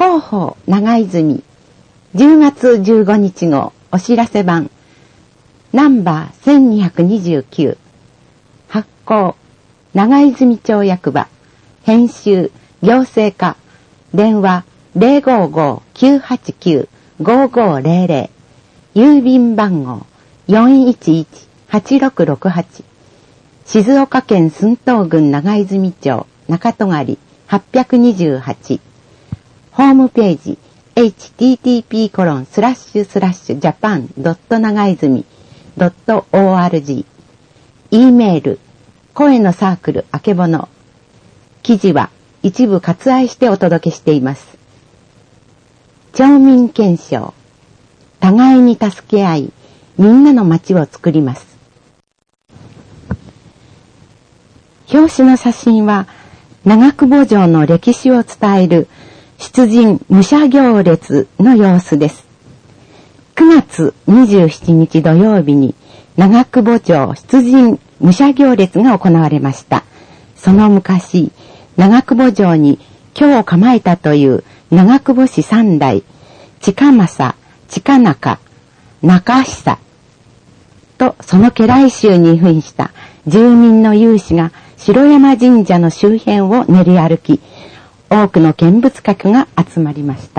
広報長泉10月15日号お知らせ版ナンバー1229発行長泉町役場編集行政課電話 055-989-5500 郵便番号 411-8668 静岡県駿東郡長泉町中戸狩828ホームページ http://japan.nagaizumi.org E メール声のサークルあけぼの記事は一部割愛してお届けしています。町民憲章互いに助け合いみんなの街を作ります。表紙の写真は長久保城の歴史を伝える出陣武者行列の様子です。9月27日土曜日に長久保城出陣武者行列が行われました。その昔、長久保城に居を構えたという長久保氏三代、近政、近中、中久とその家来衆に扮した住民の有志が城山神社の周辺を練り歩き、多くの見物客が集まりました。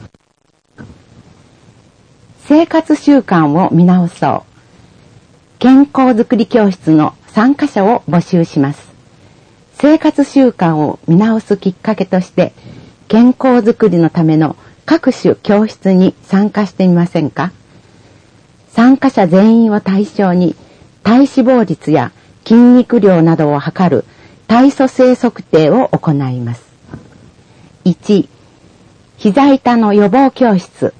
生活習慣を見直そう。健康づくり教室の参加者を募集します。生活習慣を見直すきっかけとして、健康づくりのための各種教室に参加してみませんか？参加者全員を対象に、体脂肪率や筋肉量などを測る体組成測定を行います。1、膝痛の予防教室。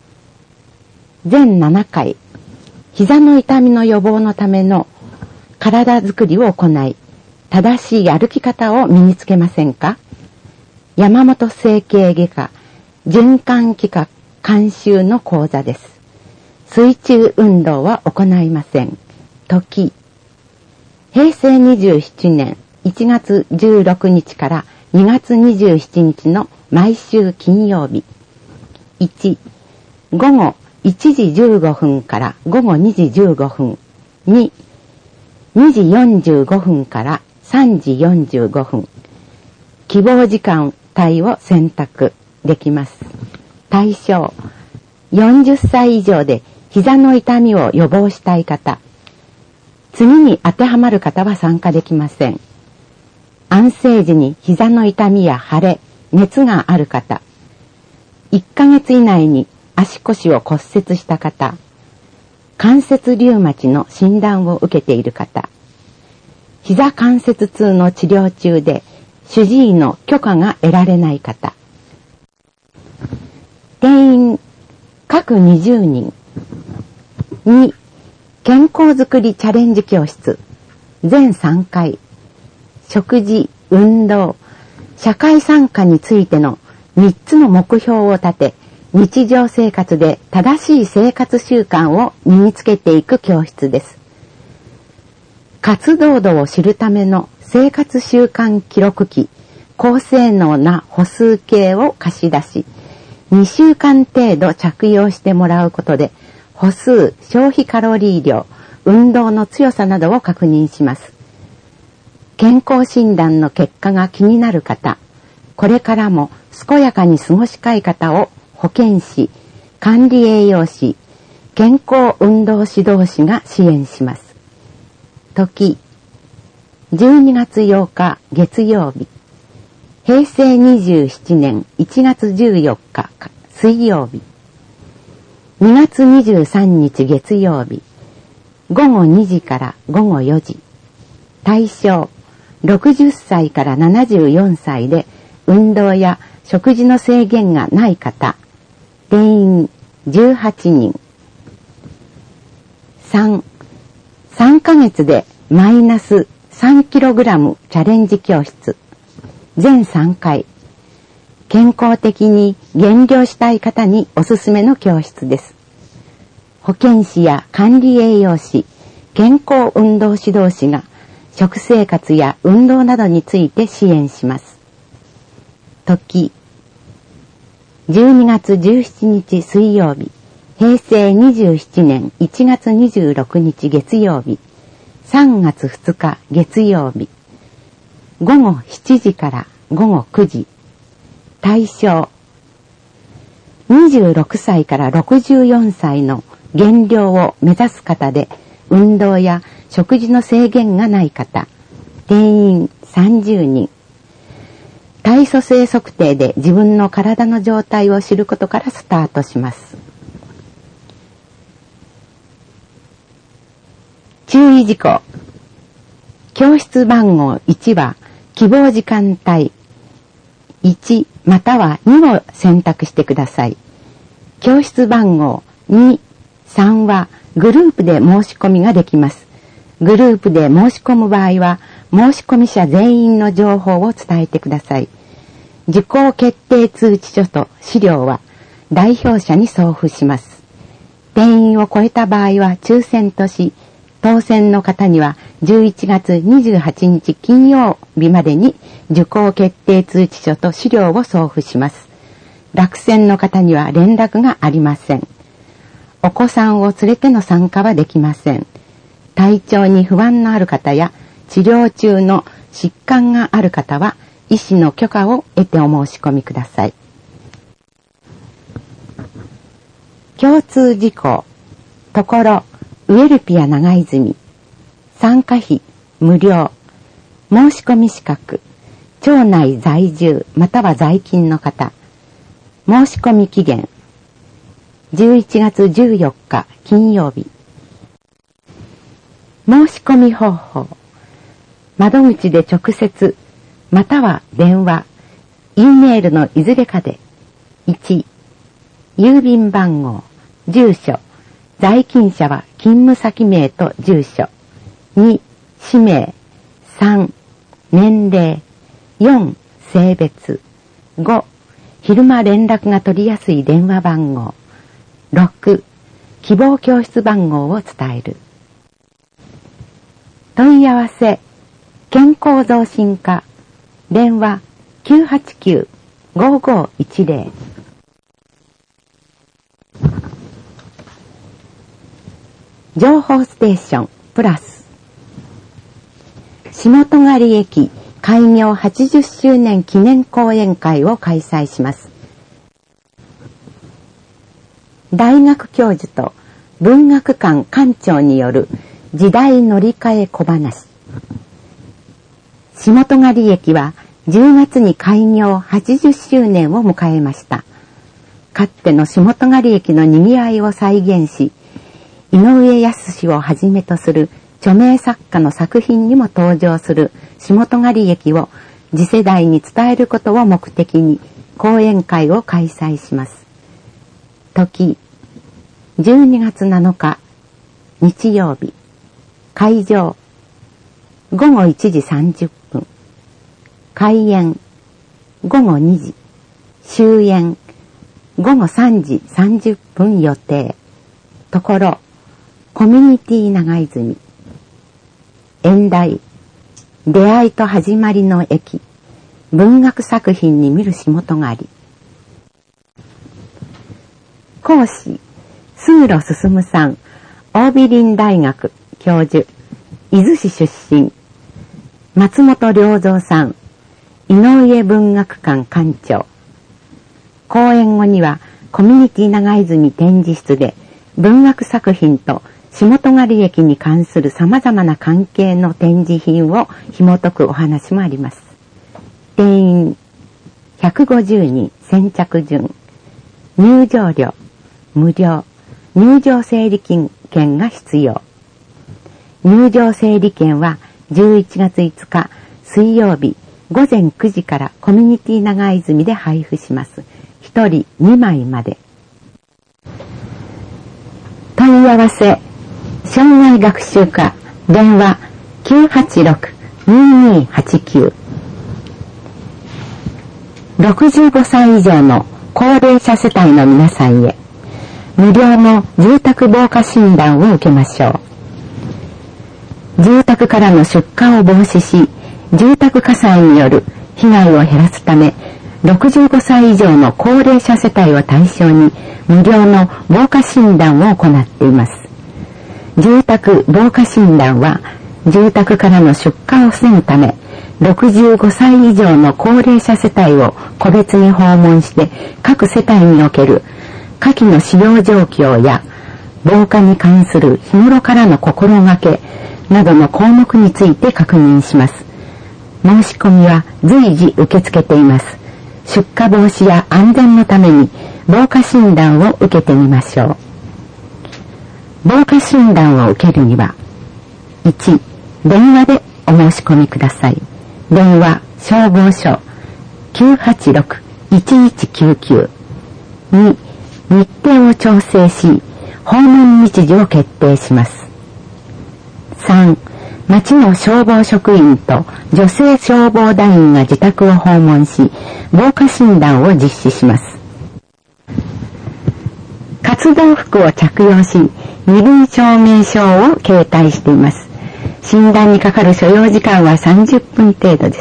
全7回、膝の痛みの予防のための体づくりを行い、正しい歩き方を身につけませんか？山本整形外科循環器科監修の講座です。水中運動は行いません。時、平成27年1月16日から2月27日の毎週金曜日。1、午後1時15分から午後2時15分。2、2時45分から3時45分。希望時間帯を選択できます。対象、40歳以上で膝の痛みを予防したい方。次に当てはまる方は参加できません。安静時に膝の痛みや腫れ、熱がある方。1ヶ月以内に足腰を骨折した方。関節リウマチの診断を受けている方。膝関節痛の治療中で主治医の許可が得られない方。定員各20人。2、健康づくりチャレンジ教室。全3回。食事、運動、社会参加についての3つの目標を立て、日常生活で正しい生活習慣を身につけていく教室です。活動度を知るための生活習慣記録機、高性能な歩数計を貸し出し、2週間程度着用してもらうことで、歩数、消費カロリー量、運動の強さなどを確認します。健康診断の結果が気になる方、これからも健やかに過ごしたい方を保健師、管理栄養士、健康運動指導士が支援します。時、12月8日月曜日、平成27年1月14日水曜日、2月23日月曜日、午後2時から午後4時、対象、60歳から74歳で運動や食事の制限がない方。定員18人。3、3ヶ月でマイナス3キログラムチャレンジ教室。全3回。健康的に減量したい方におすすめの教室です。保健師や管理栄養士、健康運動指導士が食生活や運動などについて支援します。時、 12月17日水曜日、平成27年1月26日月曜日、3月2日月曜日、午後7時から午後9時、対象、26歳から64歳の減量を目指す方で、運動や食事の制限がない方、定員30人。体組成測定で自分の体の状態を知ることからスタートします。注意事項。教室番号1は希望時間帯1または2を選択してください。教室番号2、3はグループで申し込みができます。グループで申し込む場合は申し込み者全員の情報を伝えてください。受講決定通知書と資料は代表者に送付します。定員を超えた場合は抽選とし、当選の方には11月28日金曜日までに受講決定通知書と資料を送付します。落選の方には連絡がありません。お子さんを連れての参加はできません。体調に不安のある方や治療中の疾患がある方は医師の許可を得てお申し込みください。共通事項。ところ、ウエルピア長泉。参加費、無料。申し込み資格。町内在住または在勤の方。申し込み期限。11月14日金曜日。申し込み方法。窓口で直接、または電話、Eメールのいずれかで、1、郵便番号、住所、在勤者は勤務先名と住所、2、氏名、3、年齢、4、性別、5、昼間連絡が取りやすい電話番号、6、希望教室番号を伝える。問い合わせ、健康増進課、電話 989-5510。情報ステーションプラス。下戸狩駅開業80周年記念講演会を開催します。大学教授と文学館館長による時代乗り換え小話。下戸狩駅は10月に開業80周年を迎えました。かつての下戸狩駅の賑わいを再現し、井上康をはじめとする著名作家の作品にも登場する下戸狩駅を次世代に伝えることを目的に講演会を開催します。時、12月7日、日曜日、会場、午後1時30分、開演、午後2時、終演、午後3時30分予定、ところ、コミュニティ長泉、演題、出会いと始まりの駅、文学作品に見る下戸狩り。講師、数路進さん、桜美林大学教授、伊豆市出身、松本良三さん、井上文学館館長。講演後にはコミュニティ長泉展示室で文学作品と下戸狩駅に関する様々な関係の展示品を紐解くお話もあります。定員150人先着順。入場料無料。入場整理券が必要。入場整理券は11月5日水曜日午前9時からコミュニティ長泉で配布します。1人2枚まで。問い合わせ、障害学習課、電話 986-2289。65歳以上の高齢者世帯の皆さんへ、無料の住宅防火診断を受けましょう。住宅からの出火を防止し、住宅火災による被害を減らすため、 65歳以上の高齢者世帯を対象に無料の防火診断を行っています。住宅防火診断は住宅からの出火を防ぐため、65歳以上の高齢者世帯を個別に訪問して各世帯における火器の使用状況や防火に関する日頃からの心がけなどの項目について確認します。申し込みは随時受け付けています。出火防止や安全のために防火診断を受けてみましょう。防火診断を受けるには、1、電話でお申し込みください。電話消防署 986-1199。2、日程を調整し、訪問日時を決定します。3、町の消防職員と女性消防団員が自宅を訪問し、防火診断を実施します。活動服を着用し、身分証明書を携帯しています。診断にかかる所要時間は30分程度です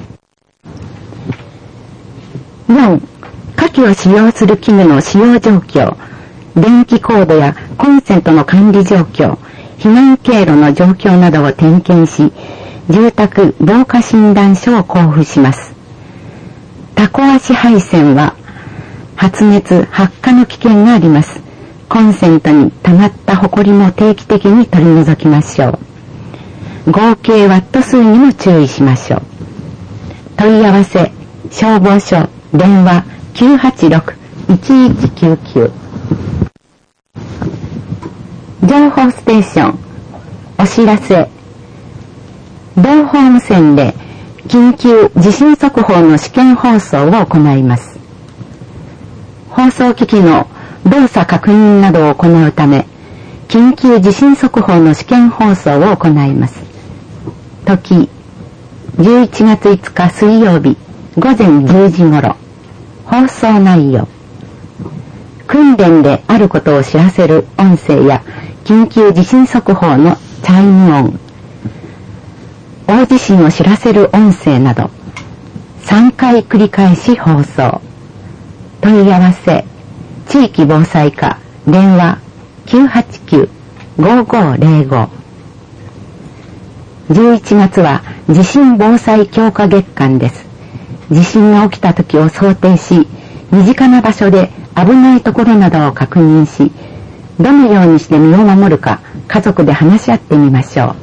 。4、火器を使用する器具の使用状況、電気コードやコンセントの管理状況、避難経路の状況などを点検し、住宅防火診断書を交付します。タコ足配線は発熱・発火の危険があります。コンセントに溜まったホコリも定期的に取り除きましょう。合計ワット数にも注意しましょう。問い合わせ消防署電話 986-1199。情報ステーションお知らせ。同ホーム線で緊急地震速報の試験放送を行います。放送機器の動作確認などを行うため、緊急地震速報の試験放送を行います。時、11月5日水曜日午前10時頃。放送内容。訓練であることを知らせる音声や緊急地震速報のチャイム音。大地震を知らせる音声など3回繰り返し放送。問い合わせ地域防災課電話 989-5505。11月は地震防災強化月間です。地震が起きた時を想定し、身近な場所で危ないところなどを確認し、どのようにして身を守るか家族で話し合ってみましょう。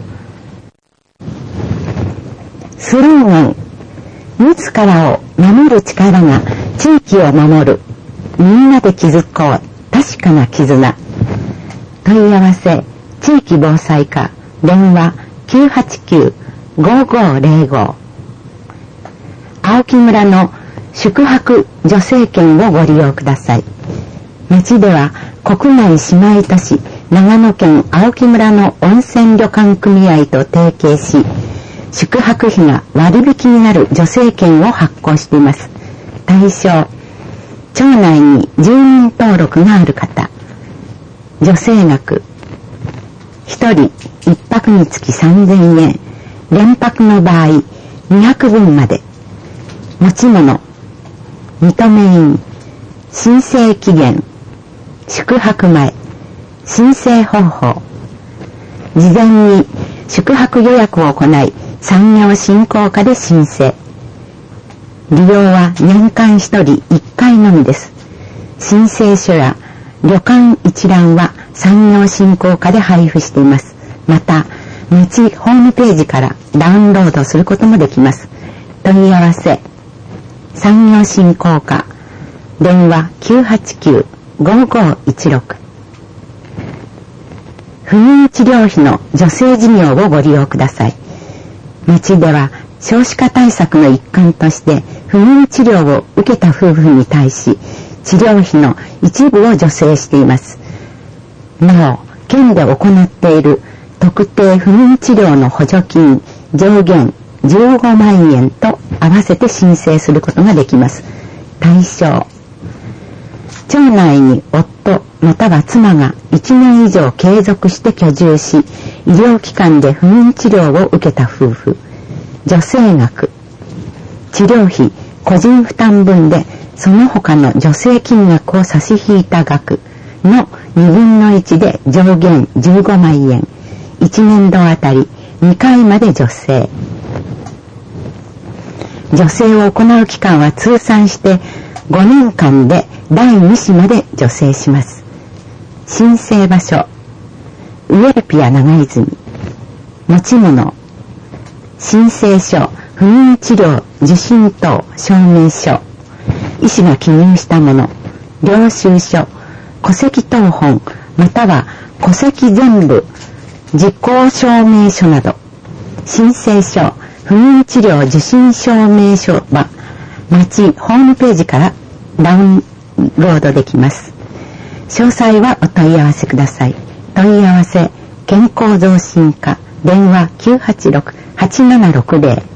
スローガン、自らを守る力が地域を守る。みんなで築こう。確かな絆。問い合わせ地域防災課電話 989-5505。青木村の宿泊助成券をご利用ください。町では国内姉妹都市長野県青木村の温泉旅館組合と提携し、宿泊費が割引になる助成券を発行しています。対象、町内に住民登録がある方。助成額、1人1泊につき3000円。連泊の場合、200分まで。持ち物、認め印、申請期限、宿泊前、申請方法。事前に宿泊予約を行い、産業振興課で申請。利用は年間1人1回のみです。申請書や旅館一覧は産業振興課で配布しています。また、町ホームページからダウンロードすることもできます。問い合わせ、産業振興課、電話 989-5516。不妊治療費の助成事業をご利用ください。町では少子化対策の一環として不妊治療を受けた夫婦に対し治療費の一部を助成しています。なお、県で行っている特定不妊治療の補助金上限15万円と合わせて申請することができます。対象、町内に夫または妻が1年以上継続して居住し、医療機関で不妊治療を受けた夫婦。助成額、治療費個人負担分でその他の助成金額を差し引いた額の2分の1で上限15万円、1年度あたり2回まで助成。助成を行う期間は通算して5年間で第2子まで助成します。申請場所、ウエルピア長泉。持ち物、申請書、不妊治療受診等証明書、医師が記入したもの、領収書、戸籍謄本または戸籍全部時効証明書など、申請書、不妊治療受診証明書は町ホームページからダウンロードできます。詳細はお問い合わせください。問い合わせ健康増進課、電話 986-8760。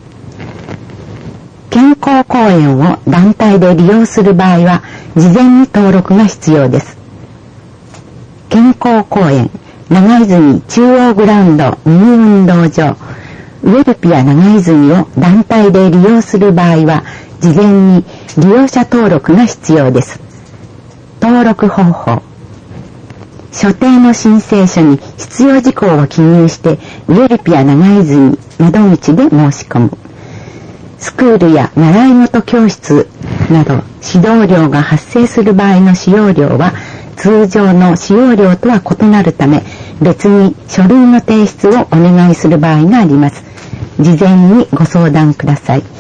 健康講演を団体で利用する場合は事前に登録が必要です。健康講演長泉中央グラウンドミニ運動場ウエルピア長泉を団体で利用する場合は事前に利用者登録が必要です。登録方法、所定の申請書に必要事項を記入してウエルピア長泉窓口で申し込む。スクールや習い事教室など指導料が発生する場合の使用料は通常の使用料とは異なるため別に書類の提出をお願いする場合があります。事前にご相談ください。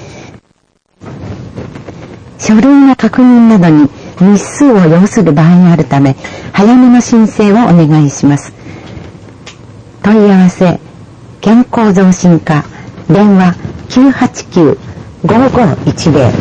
書類の確認などに日数を要する場合があるため早めの申請をお願いします。問い合わせ健康増進課、電話 989-5510。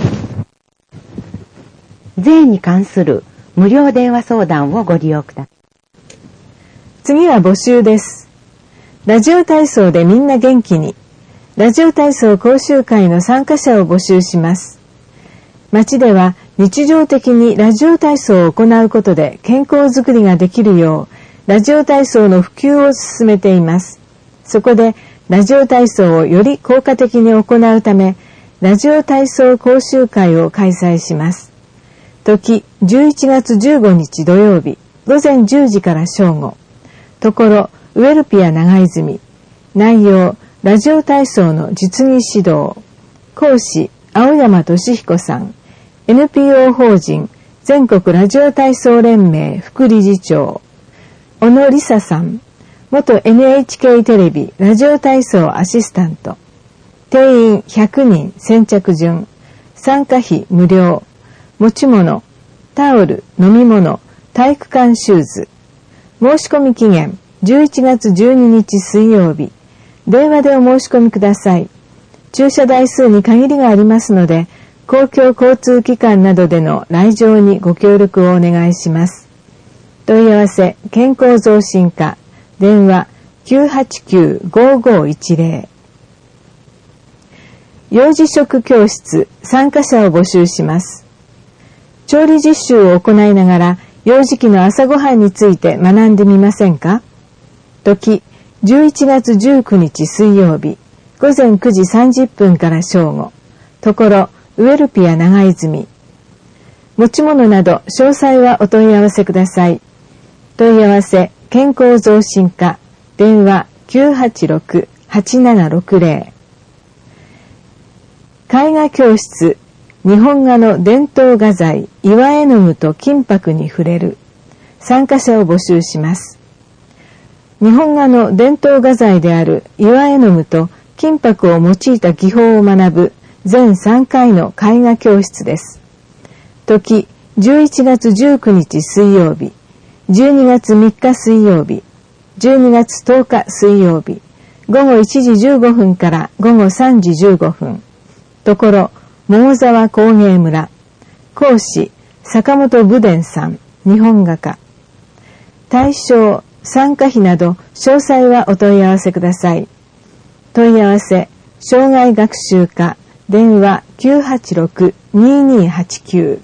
税に関する無料電話相談をご利用ください。 次は募集です。ラジオ体操でみんな元気に、ラジオ体操講習会の参加者を募集します。町では日常的にラジオ体操を行うことで健康づくりができるようラジオ体操の普及を進めています。そこでラジオ体操をより効果的に行うためラジオ体操講習会を開催します。時11月15日土曜日午前10時から正午。ところウエルピア長泉。内容ラジオ体操の実技指導。講師青山俊彦さん。NPO 法人全国ラジオ体操連盟副理事長小野梨沙さん。元 NHK テレビラジオ体操アシスタント。定員100人先着順。参加費無料。持ち物タオル、飲み物、体育館シューズ。申し込み期限11月12日水曜日。電話でお申し込みください。駐車台数に限りがありますので公共交通機関などでの来場にご協力をお願いします。問い合わせ健康増進課、電話 989-5510。 幼児食教室参加者を募集します。調理実習を行いながら幼児期の朝ごはんについて学んでみませんか。時11月19日水曜日午前9時30分から正午。ところウエルピア長泉。持ち物など詳細はお問い合わせください。問い合わせ健康増進課、電話 986-8760。 絵画教室日本画の伝統画材岩絵の具と金箔に触れる。参加者を募集します。日本画の伝統画材である岩絵の具と金箔を用いた技法を学ぶ全3回の絵画教室です。時11月19日水曜日、12月3日水曜日、12月10日水曜日、午後1時15分から午後3時15分。ところ桃沢工芸村。講師坂本武伝さん、日本画家。対象参加費など詳細はお問い合わせください。問い合わせ障害学習課、電話 986-2289。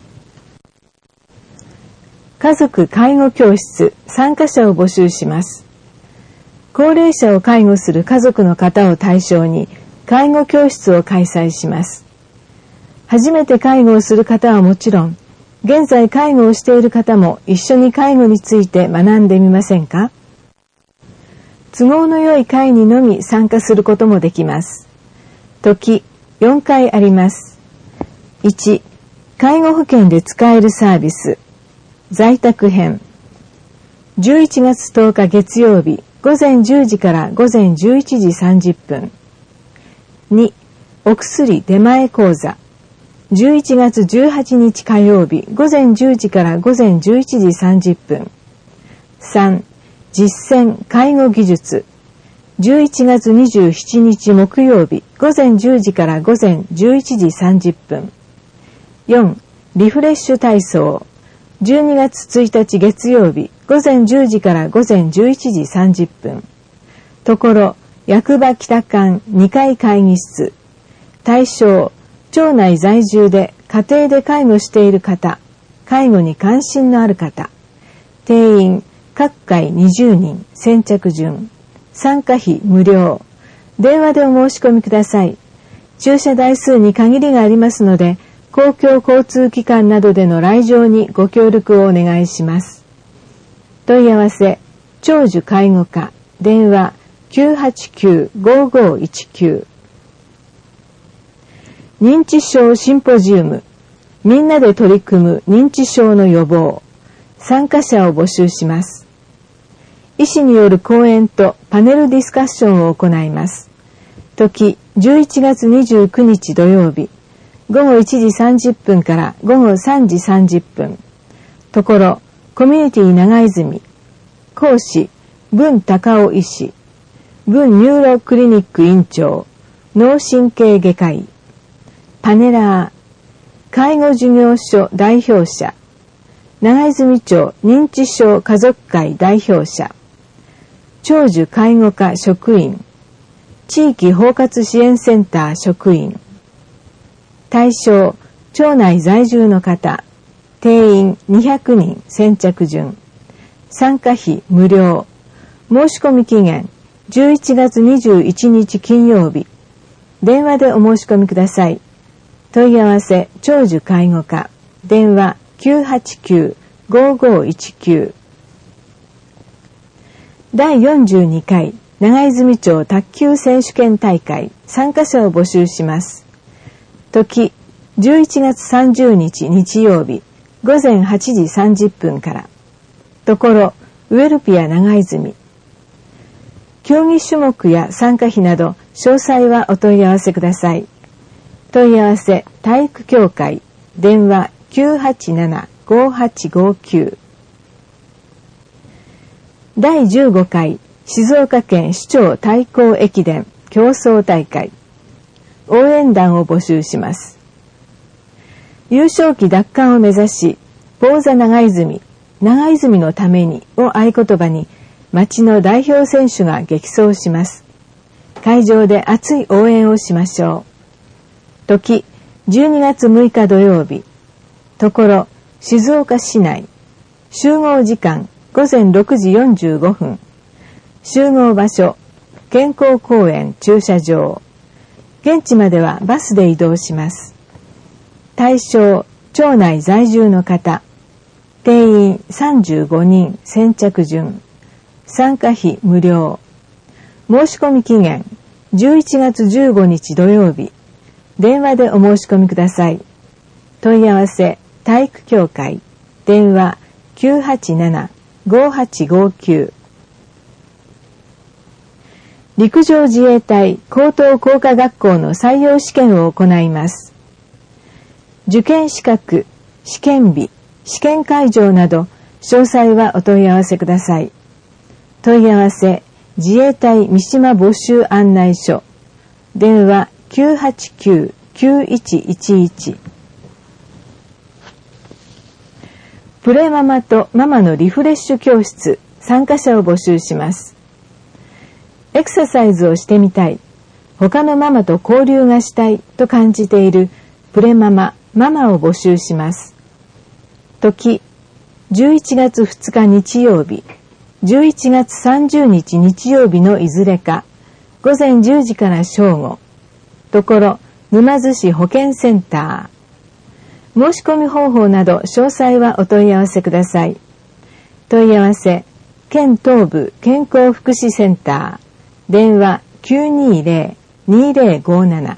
家族介護教室参加者を募集します。高齢者を介護する家族の方を対象に介護教室を開催します。 初めて介護をする方はもちろん、現在介護をしている方も一緒に介護について学んでみませんか？都合の良い会にのみ参加することもできます。時4回あります。1、介護保険で使えるサービス、在宅編。11月10日月曜日、午前10時から午前11時30分。2、お薬出前講座。11月18日火曜日、午前10時から午前11時30分。3、実践介護技術。11月27日木曜日、午前10時から午前11時30分。4、リフレッシュ体操。12月1日月曜日、午前10時から午前11時30分。ところ、役場北館2階会議室。対象、町内在住で家庭で介護している方、介護に関心のある方。定員、各回20人、先着順。参加費無料。電話でお申し込みください。駐車台数に限りがありますので、公共交通機関などでの来場にご協力をお願いします。問い合わせ、長寿介護課、電話 989-5519。認知症シンポジウム、みんなで取り組む認知症の予防。参加者を募集します。医師による講演とパネルディスカッションを行います。時、11月29日土曜日、午後1時30分から午後3時30分。ところ、コミュニティ長泉。講師、文隆夫医師。文ニューロクリニック院長。脳神経外科医。パネラー、介護事業所代表者。長泉町認知症家族会代表者。長寿介護課職員。地域包括支援センター職員。対象、町内在住の方。定員200人、先着順。参加費無料。申し込み期限、11月21日金曜日。電話でお申し込みください。問い合わせ、長寿介護課。電話989-5519。第42回長泉町卓球選手権大会参加者を募集します。時、11月30日日曜日、午前8時30分から。ところ、ウェルピア長泉。競技種目や参加費など、詳細はお問い合わせください。問い合わせ、体育協会。電話987-5859。第15回静岡県市長対抗駅伝競争大会。応援団を募集します。優勝旗奪還を目指し、坊座長泉、長泉のためにを合言葉に、町の代表選手が激走します。会場で熱い応援をしましょう。時、12月6日土曜日。ところ、静岡市内。集合時間、午前6時45分。集合場所、健康公園駐車場。現地まではバスで移動します。対象、町内在住の方。定員35人、先着順。参加費無料。申し込み期限、11月15日土曜日。電話でお申し込みください。問い合わせ、体育協会。電話987-5859。陸上自衛隊高等工科学校の採用試験を行います。受験資格、試験日、試験会場など、詳細はお問い合わせください。問い合わせ、自衛隊三島募集案内所。電話989-9111。プレママとママのリフレッシュ教室、参加者を募集します。エクササイズをしてみたい、他のママと交流がしたいと感じているプレママ、ママを募集します。時、11月2日日曜日、11月30日日曜日のいずれか、午前10時から正午。ところ、沼津市保健センタ申し込み方法など詳細はお問い合わせください。問い合わせ、県東部健康福祉センター、電話 920-2057。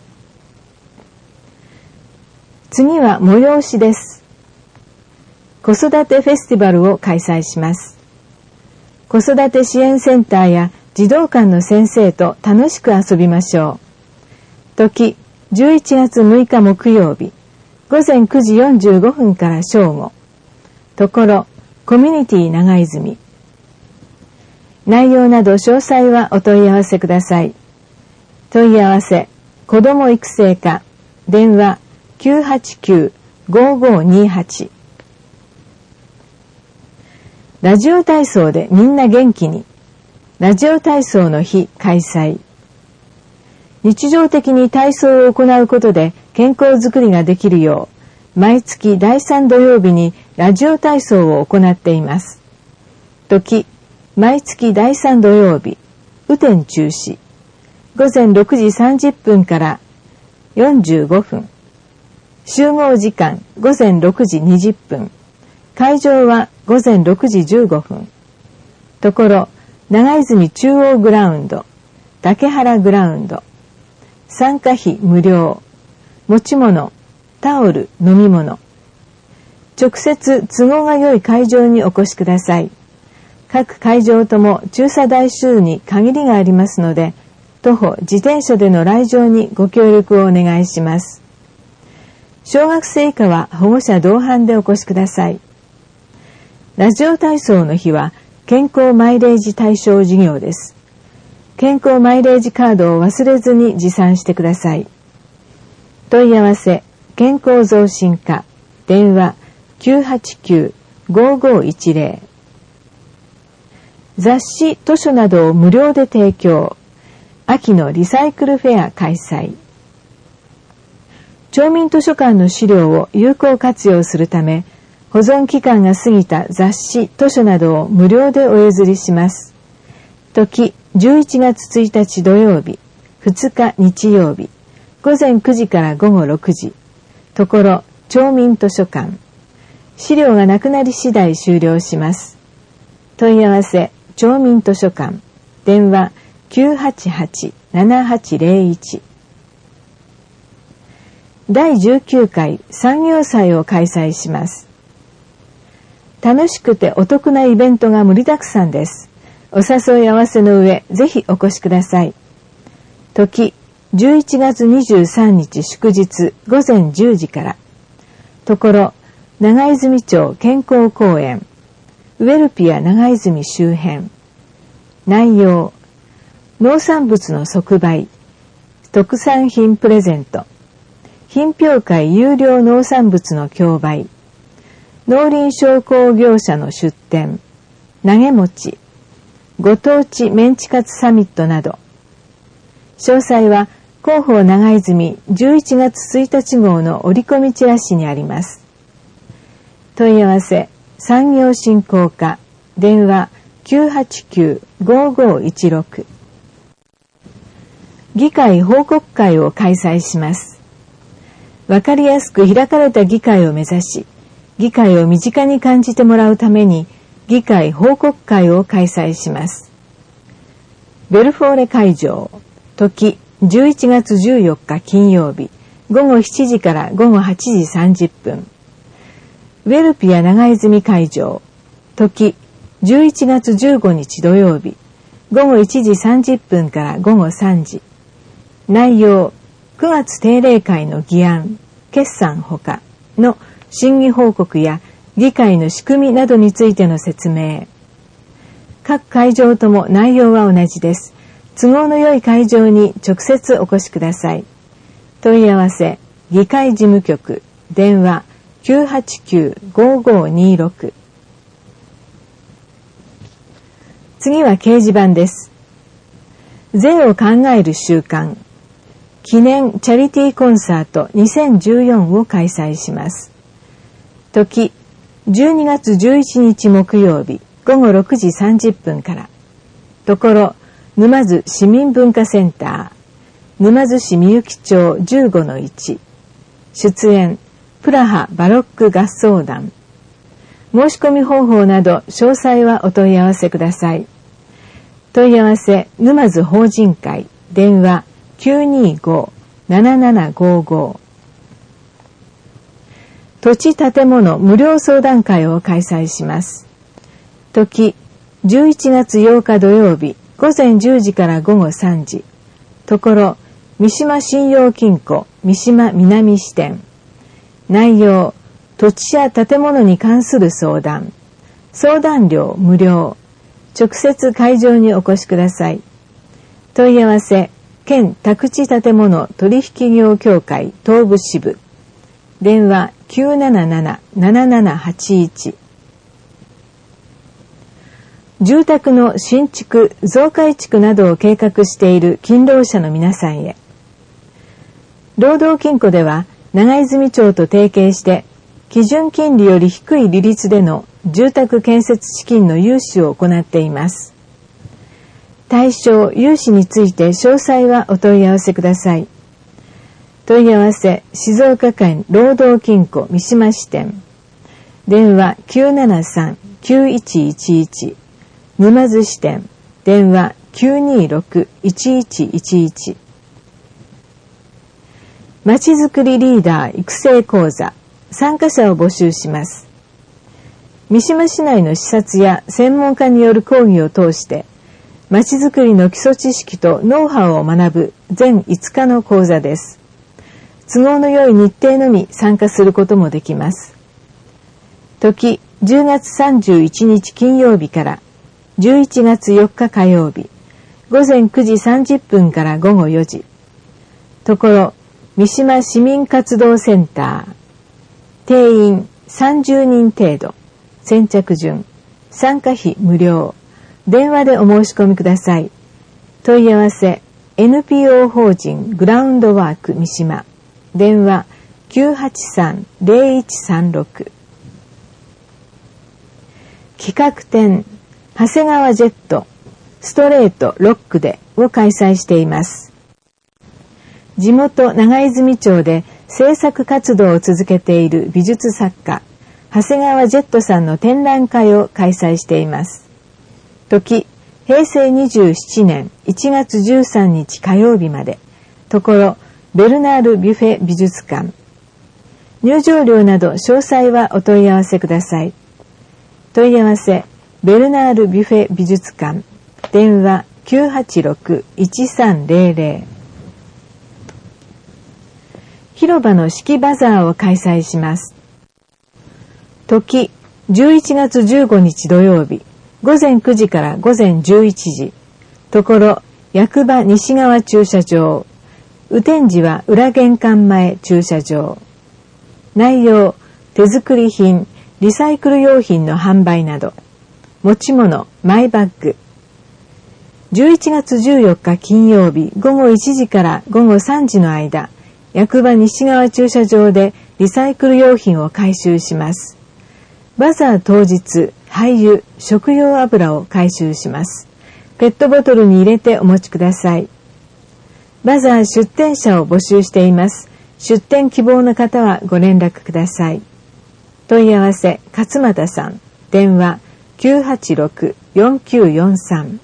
次は催しです。子育てフェスティバルを開催します。子育て支援センターや児童館の先生と楽しく遊びましょう。時、11月6日木曜日、午前9時45分から正午。ところ、コミュニティ長泉。内容など詳細はお問い合わせください。問い合わせ、子ども育成課、電話 989-5528。ラジオ体操でみんな元気に。ラジオ体操の日開催。日常的に体操を行うことで健康づくりができるよう、毎月第3土曜日にラジオ体操を行っています。時、毎月第3土曜日、雨天中止。午前6時30分から45分。集合時間午前6時20分。会場は午前6時15分。ところ、長泉中央グラウンド、竹原グラウンド。参加費無料。持ち物、タオル、飲み物。直接都合が良い会場にお越しください。各会場とも駐車台数に限りがありますので、徒歩、自転車での来場にご協力をお願いします。小学生以下は保護者同伴でお越しください。ラジオ体操の日は健康マイレージ対象事業です。健康マイレージカードを忘れずに持参してください。問い合わせ、健康増進課、電話 989-5510。雑誌、図書などを無料で提供。秋のリサイクルフェア開催。町民図書館の資料を有効活用するため、保存期間が過ぎた雑誌、図書などを無料でお譲りします。時、11月1日土曜日、2日日曜日、午前9時から午後6時。ところ、町民図書館。資料がなくなり次第終了します。問い合わせ、町民図書館。電話 988-7801。第19回産業祭を開催します。楽しくてお得なイベントが盛りだくさんです。お誘い合わせの上、ぜひお越しください。時、11月23日祝日午前10時から。ところ、長泉町健康公園、ウェルピア長泉周辺。内容、農産物の即売、特産品プレゼント、品評会有料農産物の競売、農林商工業者の出展、投げ餅、ご当地メンチカツサミットなど。詳細は広報長泉11月1日号の折り込みチラシにあります。問い合わせ、産業振興課、電話 989-5516。議会報告会を開催します。わかりやすく開かれた議会を目指し、議会を身近に感じてもらうために、議会報告会を開催します。ベルフォーレ会場、時11月14日金曜日、午後7時から午後8時30分。ウェルピア長泉会場、時11月15日土曜日、午後1時30分から午後3時。内容、9月定例会の議案、決算ほかの審議報告や議会の仕組みなどについての説明。各会場とも内容は同じです。都合の良い会場に直接お越しください。問い合わせ、議会事務局、電話 989-5526。次は掲示板です。税を考える週間、記念チャリティーコンサート2014を開催します。時、12月11日木曜日午後6時30分から。ところ、沼津市民文化センター、沼津市みゆき町 15-1。出演、 プラハバロック合奏団。申し込み方法など詳細はお問い合わせください。問い合わせ沼津法人会、電話 925-7755。 土地建物無料相談会を開催します。時11月8日土曜日午前10時から午後3時。ところ三島信用金庫三島南支店。内容土地や建物に関する相談。相談料無料。直接会場にお越しください。問い合わせ県宅地建物取引業協会東部支部。電話 977-7781。 住宅の新築増改築などを計画している勤労者の皆さんへ。労働金庫では長泉町と提携して基準金利より低い利率での住宅建設資金の融資を行っています。対象融資について詳細はお問い合わせください。問い合わせ静岡県労働金庫三島支店。電話 973-9111。 沼津支店。電話 926-1111。 まちづくりリーダー育成講座。参加者を募集します。三島市内の視察や専門家による講義を通してまちづくりの基礎知識とノウハウを学ぶ全5日の講座です。都合の良い日程のみ参加することもできます。時10月31日金曜日から11月4日火曜日午前9時30分から午後4時。ところ三島市民活動センター。定員30人程度。先着順。参加費無料。電話でお申し込みください。問い合わせ NPO 法人グラウンドワーク三島。電話 983-0136。 企画展長谷川ジェットストレートロックでを開催しています。地元長泉町で制作活動を続けている美術作家長谷川ジェットさんの展覧会を開催しています。時平成27年1月13日火曜日まで。ところベルナール・ビュフェ美術館。入場料など詳細はお問い合わせください。問い合わせベルナール・ビュフェ美術館。電話 986-1300。 広場の四季バザーを開催します。時11月15日土曜日午前9時から午前11時。ところ役場西側駐車場。雨天時は裏玄関前駐車場。内容手作り品リサイクル用品の販売など。持ち物マイバッグ。11月14日金曜日午後1時から午後3時の間、役場西側駐車場でリサイクル用品を回収します。バザー当日、廃油、食用油を回収します。ペットボトルに入れてお持ちください。バザー出店者を募集しています。出店希望の方はご連絡ください。問い合わせ勝又さん。電話 986-4943。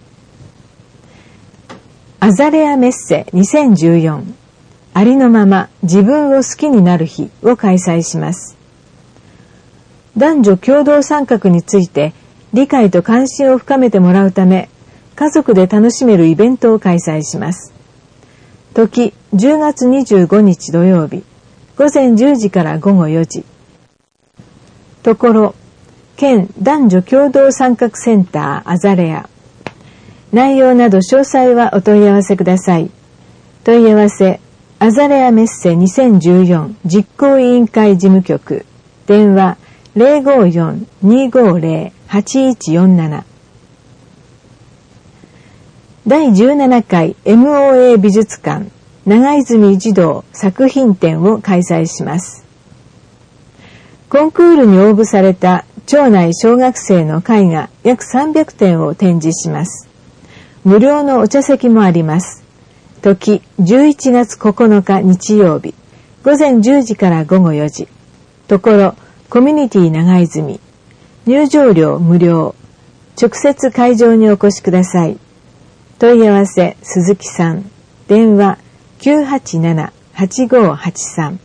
アザレアメッセ2014、ありのまま自分を好きになる日を開催します。男女共同参画について理解と関心を深めてもらうため、家族で楽しめるイベントを開催します。時10月25日土曜日午前10時から午後4時。ところ県男女共同参画センターアザレア。内容など詳細はお問い合わせください。問い合わせアザレアメッセ2014実行委員会事務局。電話 054-250-8147。 第17回 MOA 美術館長泉児童作品展を開催します。コンクールに応募された町内小学生の絵画約300点を展示します。無料のお茶席もあります。時11月9日日曜日午前10時から午後4時。 ところコミュニティ長泉、入場料無料、直接会場にお越しください。問い合わせ鈴木さん、電話 987-8583。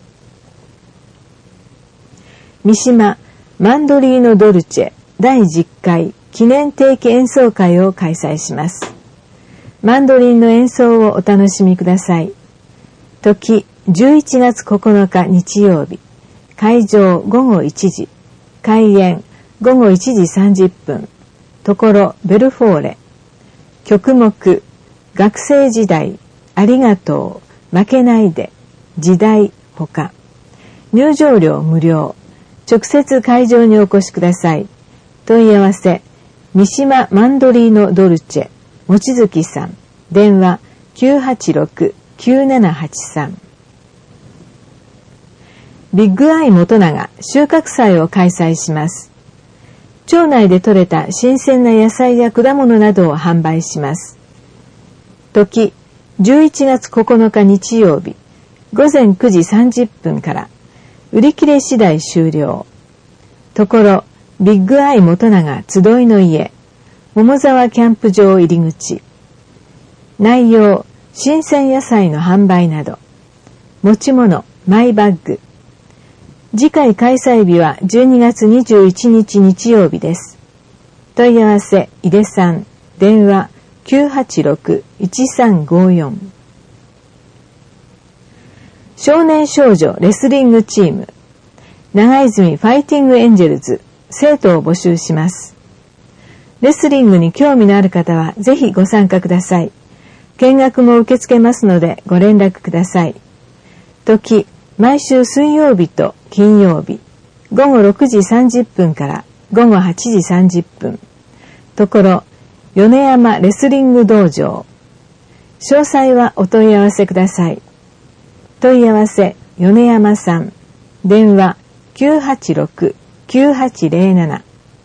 三島マンドリーノドルチェ第10回記念定期演奏会を開催します。マンドリンの演奏をお楽しみください。時11月9日日曜日、会場午後1時、開演午後1時30分、ところベルフォーレ。曲目、学生時代、ありがとう、負けないで、時代ほか。入場料無料、直接会場にお越しください。問い合わせ、三島マンドリーノドルチェ、望月さん、電話 986-9783。 ビッグアイ元永収穫祭を開催します。町内で採れた新鮮な野菜や果物などを販売します。時11月9日日曜日、午前9時30分から、売り切れ次第終了。ところビッグアイ元永集いの家、桃沢キャンプ場入り口。内容、新鮮野菜の販売など。持ち物、マイバッグ。次回開催日は12月21日日曜日です。問い合わせ、井出さん、電話 986-1354。 少年少女レスリングチーム、長泉ファイティングエンジェルズ、生徒を募集します。レスリングに興味のある方はぜひご参加ください。見学も受け付けますのでご連絡ください。時、毎週水曜日と金曜日、午後6時30分から午後8時30分。ところ、米山レスリング道場。詳細はお問い合わせください。問い合わせ、米山さん。電話 986-9807。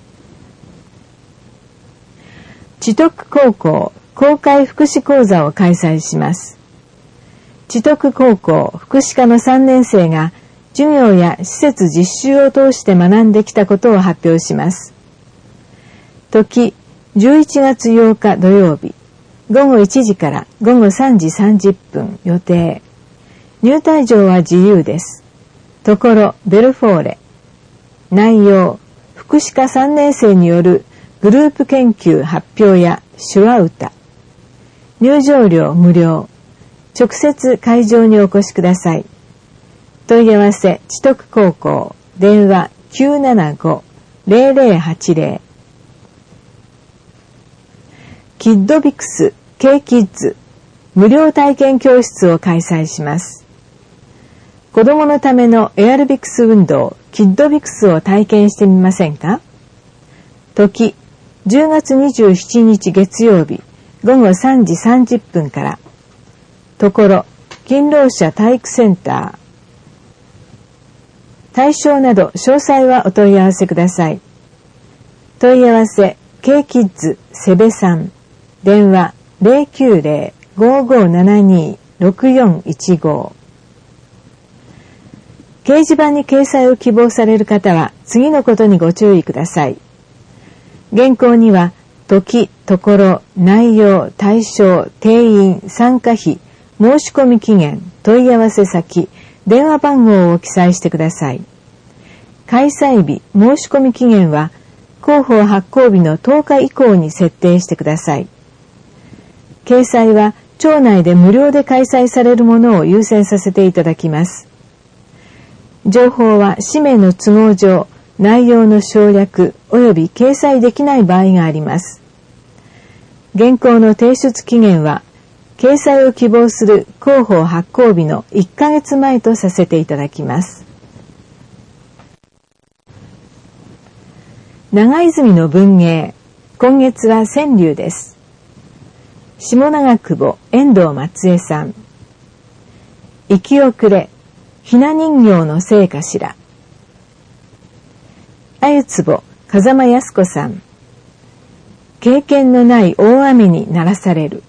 知徳高校公開福祉講座を開催します。知徳高校福祉科の3年生が授業や施設実習を通して学んできたことを発表します。時11月8日土曜日、午後1時から午後3時30分予定。入退場は自由です。ところベルフォーレ。内容、福祉科3年生によるグループ研究発表や手話歌。入場料無料。直接会場にお越しください。問い合わせ、知徳高校。電話 975-0080。キッドビクス K キッズ無料体験教室を開催します。子供のためのエアロビクス運動、キッドビクスを体験してみませんか？時、10月27日月曜日、午後3時30分から。ところ、勤労者体育センター。対象など詳細はお問い合わせください。問い合わせ、K キッズセベさん。電話 090-5572-6415。掲示板に掲載を希望される方は次のことにご注意ください。原稿には時、ところ、内容、対象、定員、参加費、申し込み期限、問い合わせ先、電話番号を記載してください。開催日、申し込み期限は広報発行日の10日以降に設定してください。掲載は町内で無料で開催されるものを優先させていただきます。情報は氏名の都合上、内容の省略及び掲載できない場合があります。原稿の提出期限は、掲載を希望する広報発行日の1ヶ月前とさせていただきます。長泉の文芸、今月は川柳です。下長久保遠藤松江さん。生き遅れ、ひな人形のせいかしら。あゆつぼ風間靖子さん。経験のない大雨にならされる。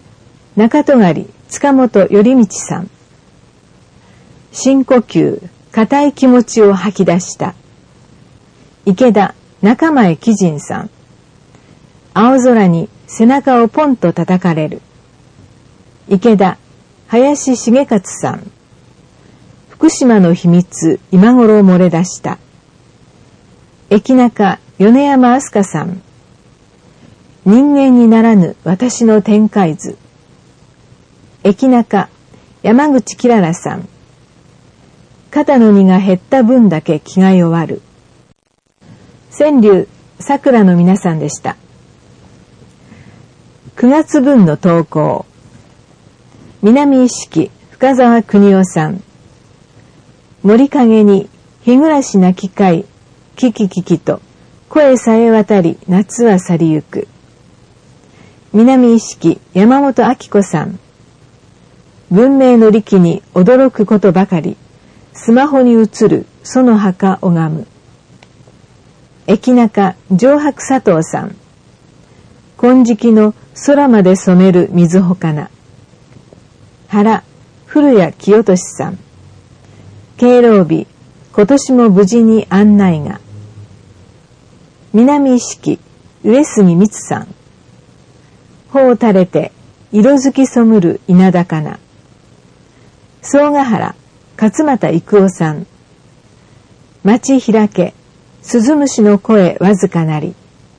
中戸狩塚本頼道さん。深呼吸固い気持ちを吐き出した。池田中前貴人さん。青空に背中をポンと叩かれる。池田林重勝さん。福島の秘密今頃漏れ出した。駅中米山飛鳥さん。人間にならぬ私の展開図。駅中山口きららさん。肩の荷が減った分だけ気が弱る。川柳さくらの皆さんでした。9月分の投稿。南意識深沢邦夫さん。森陰に日暮らしなき会キキキキと声さえ渡り夏は去りゆく。南意識山本明子さん。文明の利器に驚くことばかり。スマホに映るその墓拝む。駅中上白佐藤さん。金色の空まで染める水穂かな。原古谷清俊さん。敬老日今年も無事に案内が。南意識上杉光さん。頬を垂れて色づき染むる稲田かな。総ヶ原勝俣育夫さん。町開け鈴虫の声わずかなり。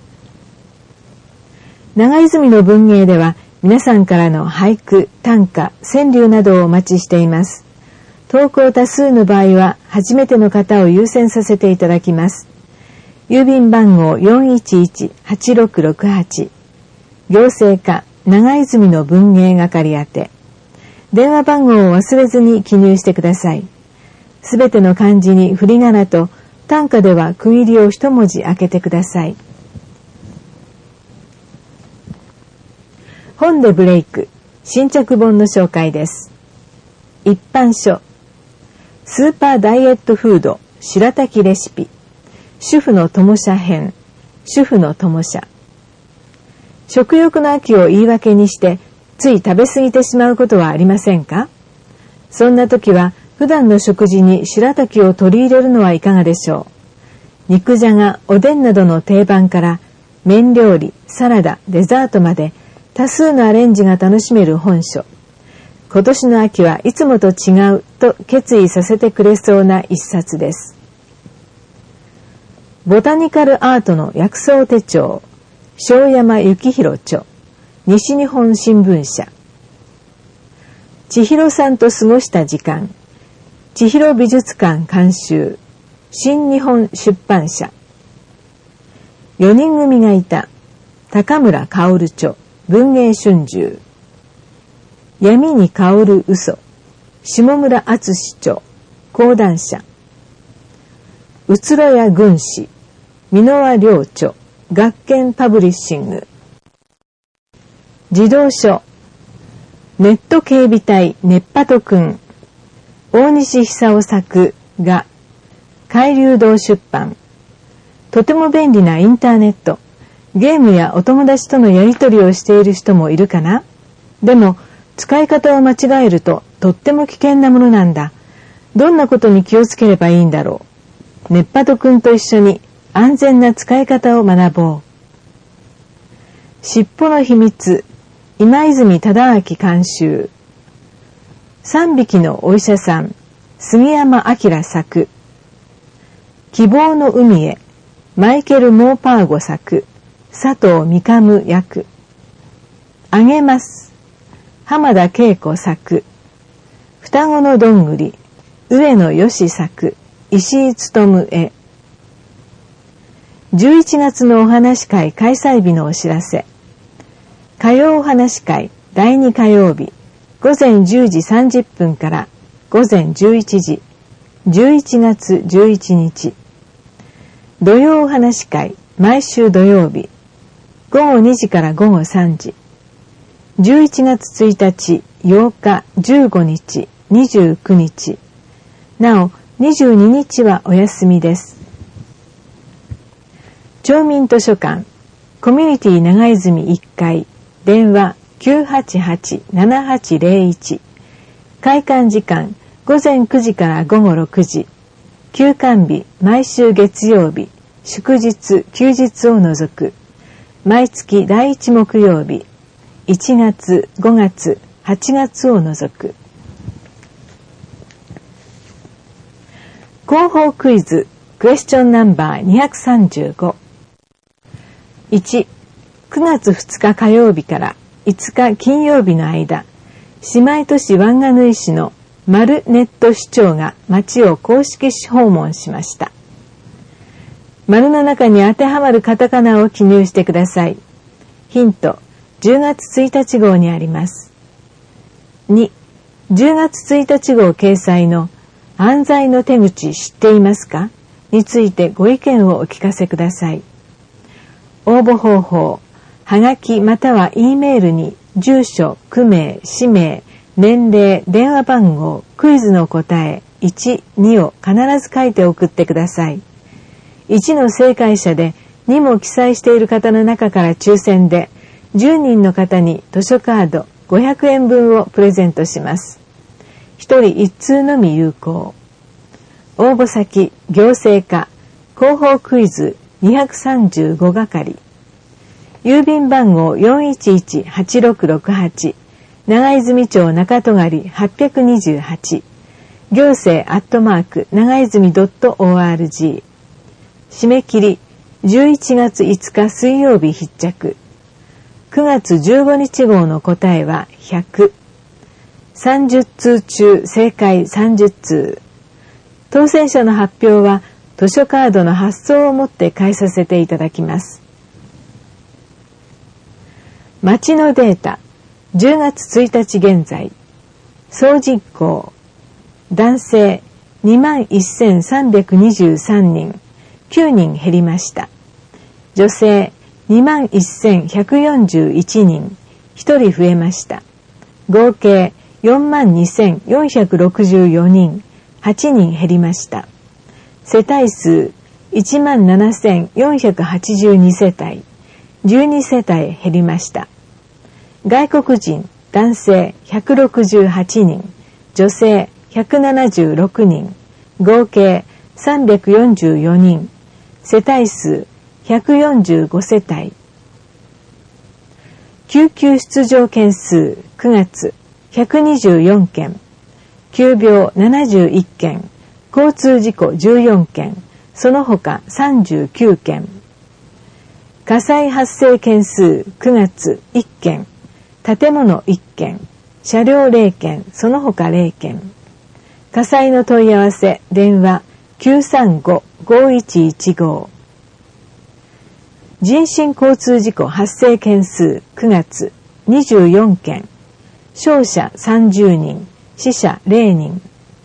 長泉の文芸では皆さんからの俳句、短歌、川柳などをお待ちしています。投稿多数の場合は初めての方を優先させていただきます。郵便番号 411-8668 行政課長泉の文芸係宛て。電話番号を忘れずに記入してください。すべての漢字に振り仮名と短歌では区切りを一文字開けてください。本でブレイク新着本の紹介です。一般書スーパーダイエットフード白滝レシピ主婦の友社編主婦の友社。食欲の秋を言い訳にしてつい食べ過ぎてしまうことはありませんか？そんな時は普段の食事に白滝を取り入れるのはいかがでしょう。肉じゃが、おでんなどの定番から麺料理、サラダ、デザートまで多数のアレンジが楽しめる本書。今年の秋はいつもと違うと決意させてくれそうな一冊です。ボタニカルアートの薬草手帳庄山幸宏著西日本新聞社。千尋さんと過ごした時間千尋美術館監修新日本出版社。4人組がいた高村薫著文芸春秋。闇に香る嘘下村敦著講談社。うつろや軍師箕輪良著学研パブリッシング。児童書ネット警備隊熱波とくん大西久夫作が海流堂出版。とても便利なインターネット。ゲームやお友達とのやり取りをしている人もいるかな。でも使い方を間違えるととっても危険なものなんだ。どんなことに気をつければいいんだろう。熱波とくんと一緒に安全な使い方を学ぼう。尻尾の秘密今泉忠明監修。3匹のお医者さん杉山明作。希望の海へマイケル・モーパーゴ作佐藤美香役。あげます浜田恵子作。双子のどんぐり上野よし作石井勉絵。11月のお話会開催日のお知らせ。火曜お話会第2火曜日午前10時30分から午前11時11月11日。土曜お話会毎週土曜日午後2時から午後3時。11月1日8日15日29日。なお22日はお休みです。町民図書館コミュニティ長泉1階電話 988-7801 開館時間午前9時から午後6時休館日毎週月曜日、祝日休日を除く、毎月第1木曜日、1月、5月、8月を除く。広報クイズクエスチョンナンバー235。1、9月2日火曜日から5日金曜日の間、姉妹都市湾賀縫市のマルネット市長が町を公式訪問しました。丸の中に当てはまるカタカナを記入してください。ヒント、10月1日号にあります。2、10月1日号掲載の犯罪の手口知っていますかについてご意見をお聞かせください。応募方法、はがきまたは E メールに住所、区名、氏名、年齢、電話番号、クイズの答え、1、2を必ず書いて送ってください。1の正解者で2も記載している方の中から抽選で10人の方に図書カード500円分をプレゼントします。1人1通のみ有効。応募先、行政課、広報クイズ235係。郵便番号 411-8668 長泉町中戸狩828行政@長泉.org 締め切り11月5日水曜日必着。9月15日号の答えは100。30通中正解30通。当選者の発表は図書カードの発送をもって返させていただきます。町のデータ、10月1日現在、総人口、男性21,323人、9人減りました。女性21,141人、1人増えました。合計42,464人、8人減りました。世帯数17,482世帯、12世帯減りました。外国人、男性168人、女性176人、合計344人、世帯数145世帯。救急出場件数9月124件、急病71件、交通事故14件、その他39件。火災発生件数9月1件、建物1件、車両0件、その他0件。火災の問い合わせ、電話 935-5115。人身交通事故発生件数9月24件、傷者30人、死者0人。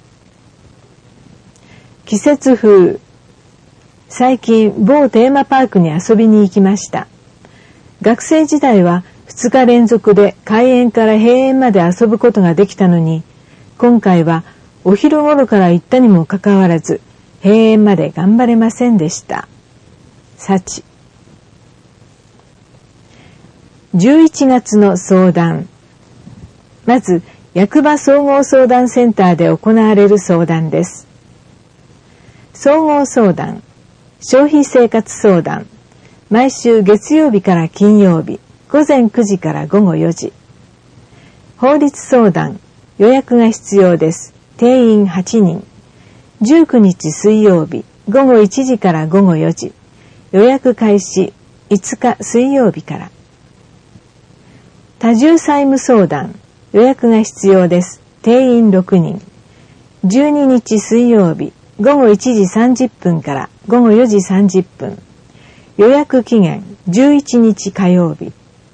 季節風。最近某テーマパークに遊びに行きました。学生時代は2日連続で開園から閉園まで遊ぶことができたのに、今回はお昼頃から行ったにもかかわらず閉園まで頑張れませんでした。幸。11月の相談。まず役場総合相談センターで行われる相談です。総合相談、消費生活相談、毎週月曜日から金曜日午前9時から午後4時。法律相談、予約が必要です。定員8人。19日水曜日午後1時から午後4時。予約開始5日水曜日から。多重債務相談、予約が必要です。定員6人。12日水曜日午後1時30分から午後4時30分。予約期限11日火曜日。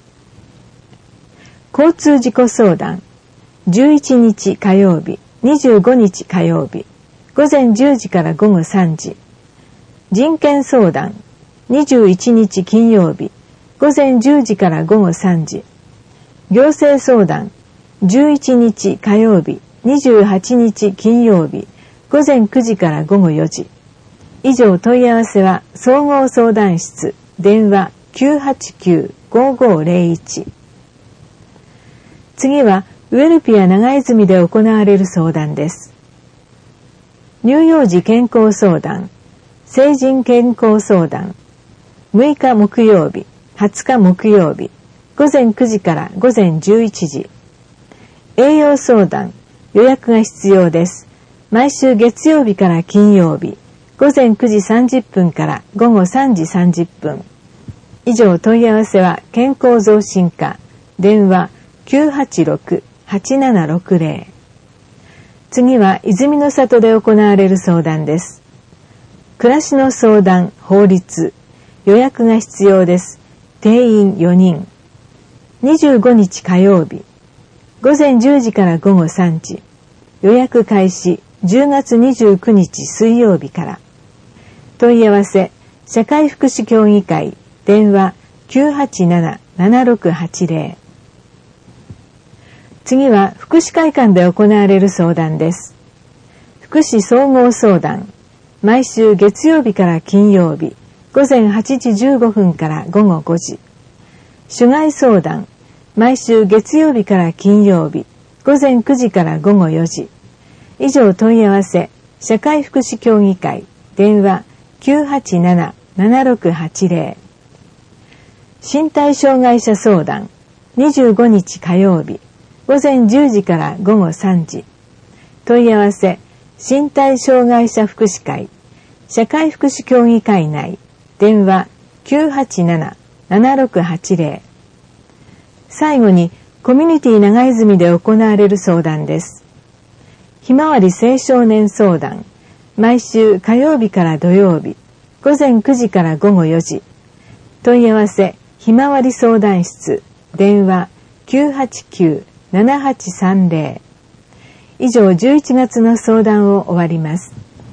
交通事故相談、11日火曜日、25日火曜日、午前10時から午後3時。人権相談、21日金曜日、午前10時から午後3時。行政相談、11日火曜日、28日金曜日、午前9時から午後4時。以上問い合わせは総合相談室、電話 989-5501。次はウェルピア長泉で行われる相談です。 乳幼児健康相談、成人健康相談、6日木曜日、20日木曜日、午前9時から午前11時。栄養相談、予約が必要です。毎週月曜日から金曜日、午前9時30分から午後3時30分。以上問い合わせは健康増進課、電話 986-8760。次は泉の里で行われる相談です。暮らしの相談、法律、予約が必要です。定員4人。25日火曜日、午前10時から午後3時。予約開始10月29日水曜日から。問い合わせ、社会福祉協議会、電話 987-7680。次は福祉会館で行われる相談です。福祉総合相談、毎週月曜日から金曜日、午前8時15分から午後5時。主害相談、毎週月曜日から金曜日、午前9時から午後4時。以上問い合わせ、社会福祉協議会、電話 987-7680。身体障害者相談、25日火曜日、午前10時から午後3時。問い合わせ、身体障害者福祉会、社会福祉協議会内、電話 987-7680。最後に、コミュニティ長泉で行われる相談です。ひまわり青少年相談、毎週火曜日から土曜日、午前9時から午後4時。問い合わせ、ひまわり相談室、電話 989-7830。以上11月の相談を終わります。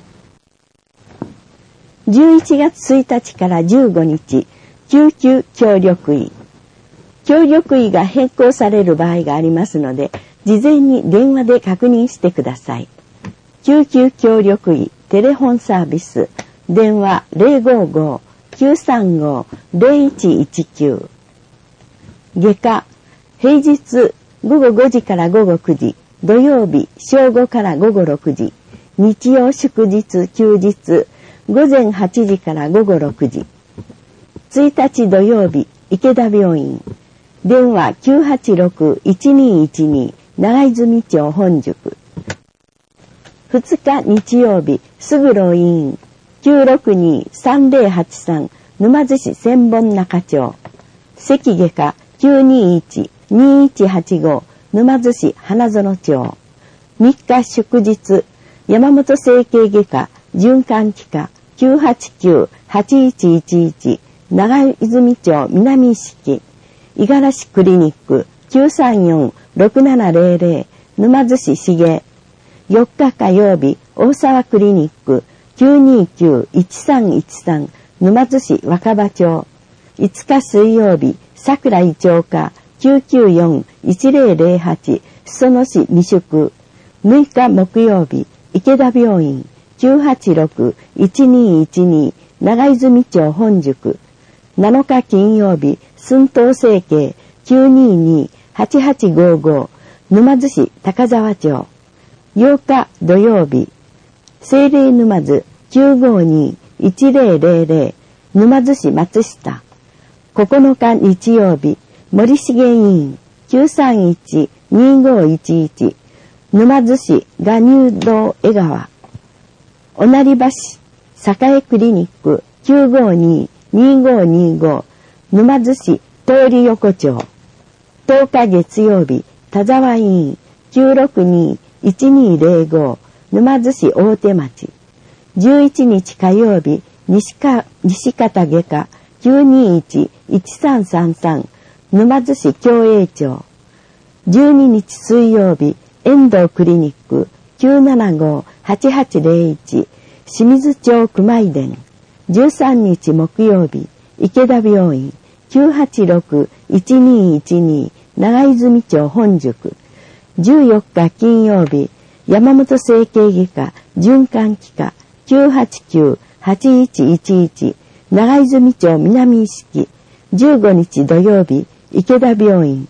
11月1日から15日、救急協力医。協力医が変更される場合がありますので、事前に電話で確認してください。救急協力医テレフォンサービス、電話 055-935-0119。外科、平日午後5時から午後9時、土曜日正午から午後6時、日曜祝日休日、午前8時から午後6時。1日土曜日、池田病院。電話 986-1212 長泉町本宿。2日日曜日、菅郎医院。962-3083 沼津市千本中町。関外科 921-2185 沼津市花園町。3日祝日、山本整形外科循環器科 989-8111 長泉町南石五十嵐クリニック 934-6700 沼津市重。4日火曜日、大沢クリニック 929-1313 沼津市若葉町。5日水曜日、桜井町科 994-1008 裾野市未宿。6日木曜日、池田病院 986-1212 長泉町本宿。7日金曜日、寸東整形 922-8855 沼津市高沢町。8日土曜日、聖霊沼津 952-1000 沼津市松下。9日日曜日、森重医院 931-2511 沼津市賀入道江川。御成橋栄クリニック 952-2525 沼津市通横丁。10日月曜日、田沢医院 962-1205 沼津市大手町。11日火曜日、西方外科 921-1333 沼津市共栄町。12日水曜日、遠藤クリニック 975-8801 清水町熊井田。13日木曜日、池田病院 986-1212 長泉町本宿。14日金曜日、山本整形外科循環器科 989-8111 長泉町南石。15日土曜日、池田病院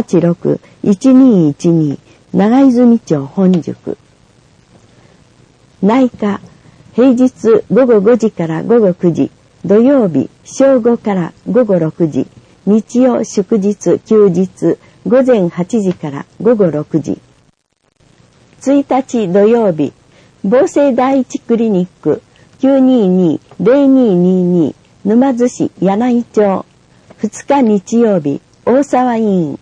986-1212 長泉町本宿。 内科、平日午後5時から午後9時、土曜日正午から午後6時、日曜祝日休日午前8時から午後6時。1日土曜日、防政第一クリニック 922-0222 沼津市柳井町。2日日曜日、大沢医院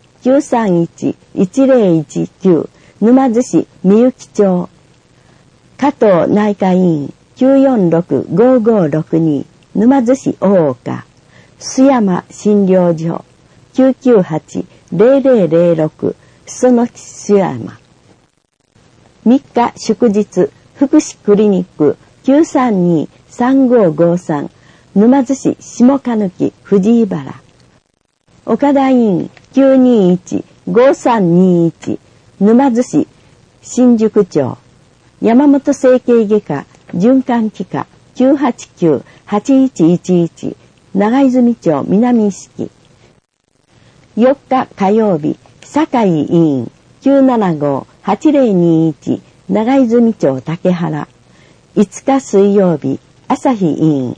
931-1019 沼津市みゆき町。加藤内科医院 946-5562 沼津市大岡。須山診療所 998-0006 裾野須山。3日祝日、福祉クリニック 932-3553 沼津市下鹿木藤井原。岡田医院 921-5321 沼津市新宿町。山本整形外科循環器科 989-8111 長泉町南敷。4日火曜日、堺医院 975-8021 長泉町竹原。5日水曜日、朝日医院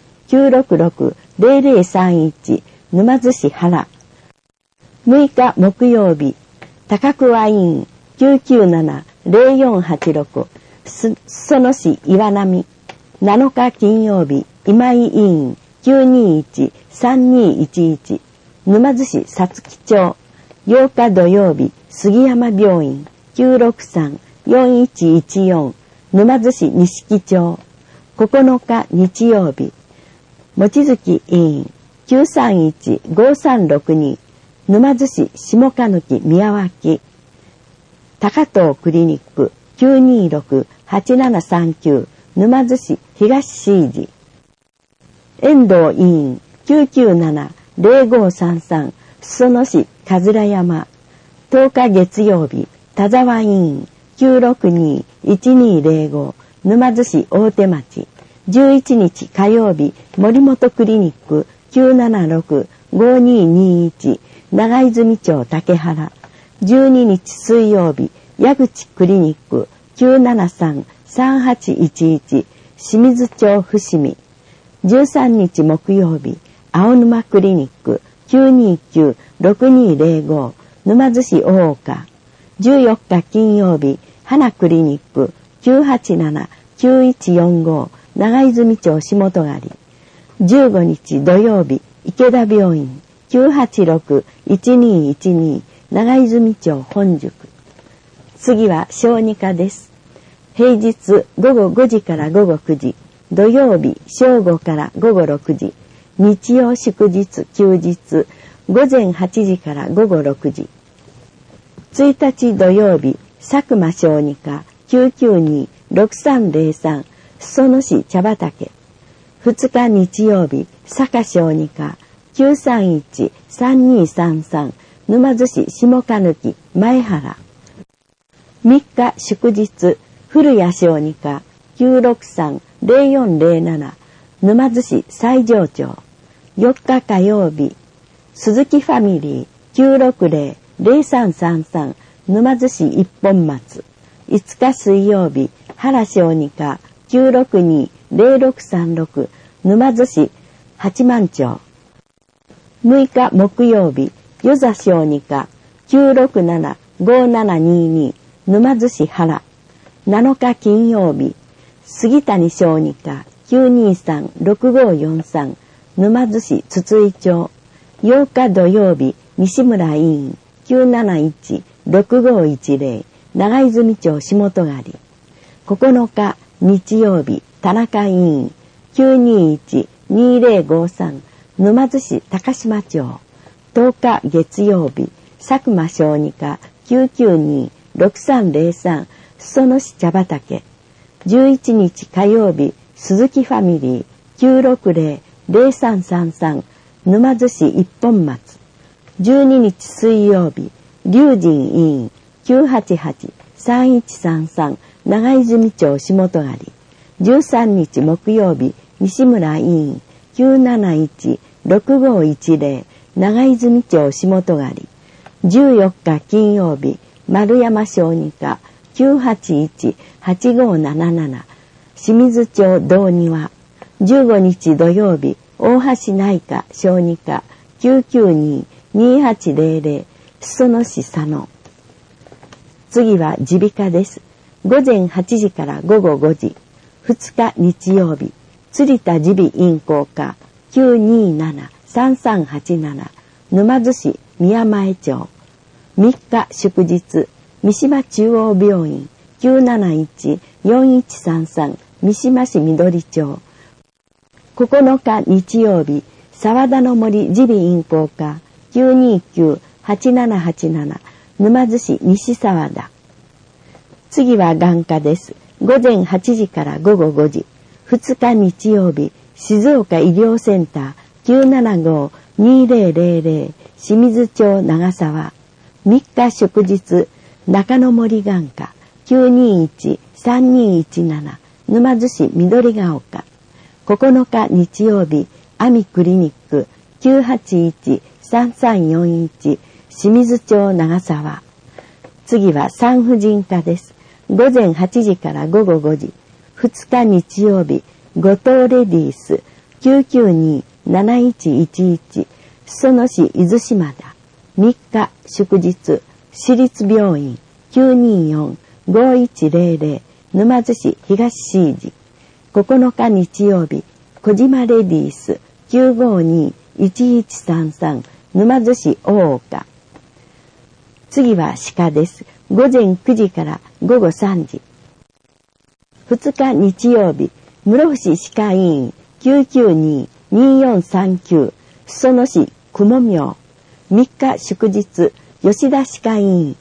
966-0031 沼津市原。6日木曜日、高桑医院 997-0486 裾野市岩波。7日金曜日、今井医院 921-3211 沼津市皐月町。8日土曜日、杉山病院 963-4114 沼津市錦町。9日日曜日、望月医院 931-5362 沼津市下鹿木宮脇。高藤クリニック 926-8739 沼津市東市寺。遠藤医院 997-0533 裾野市桂山。10日月曜日、田沢医院 962-1205 沼津市大手町。11日火曜日、森本クリニック 976-5221 長泉町竹原。12日水曜日、矢口クリニック 973-3811 清水町伏見。13日木曜日、青沼クリニック 929-6205 沼津市大岡。14日金曜日、花クリニック 987-9145 長泉町下戸狩。15日土曜日、池田病院 986-1212 長泉町本宿。次は小児科です。平日午後5時から午後9時、土曜日正午から午後6時、日曜祝日休日午前8時から午後6時。1日土曜日、佐久間小児科 992-6303 裾野市茶畑。2日日曜日、佐賀小児科 931-3233 沼津市下鹿木前原。3日祝日、古谷小児科 963-0407 沼津市西条町。4日火曜日、鈴木ファミリー 960-0333 沼津市一本松。5日水曜日、原小児科 962-0636 沼津市八幡町。6日木曜日、与座小児科 967-5722 沼津市原。7日金曜日、杉谷小児科 923-6543 沼津市筒井町。8日土曜日、西村医院 971-6510 長泉町下戸狩。9日日曜日、田中医院 921-2053 沼津市高島町。10日月曜日、佐久間小児科 992-6303 裾野市茶畑。11日火曜日、鈴木ファミリー 960-0333 沼津市一本松。12日水曜日、龍神医院 988-3133 長泉町下戸狩。13日木曜日、西村医院 971-6510 長泉町下戸狩。14日金曜日、丸山小児科 981-8577 清水町道庭、15日土曜日、大橋内科小児科 992-2800 裾野市佐野。次は耳鼻科です。午前8時から午後5時。2日日曜日、鶴田耳鼻咽喉科 927-3387 沼津市宮前町。3日祝日、三島中央病院 971-4133 三島市緑町。9日日曜日、沢田の森耳鼻咽喉科 929-8787 沼津市西沢田。次は眼科です。午前8時から午後5時。2日日曜日、静岡医療センター 975-2000 清水町長沢。3日祝日、中野森眼科 921-3217 沼津市緑ヶ丘。9日日曜日、アミクリニック 981-3341 清水町長沢。次は産婦人科です。午前8時から午後5時。2日日曜日、後藤レディース 992-7111 裾野市伊豆島田。3日祝日、市立病院 924-5100 沼津市東市寺。9日日曜日、小島レディース 952-1133 沼津市大岡。次は歯科です。午前9時から午後3時。2日日曜日、室伏歯科医院 992-2439 裾野市雲明。3日祝日、吉田歯科医院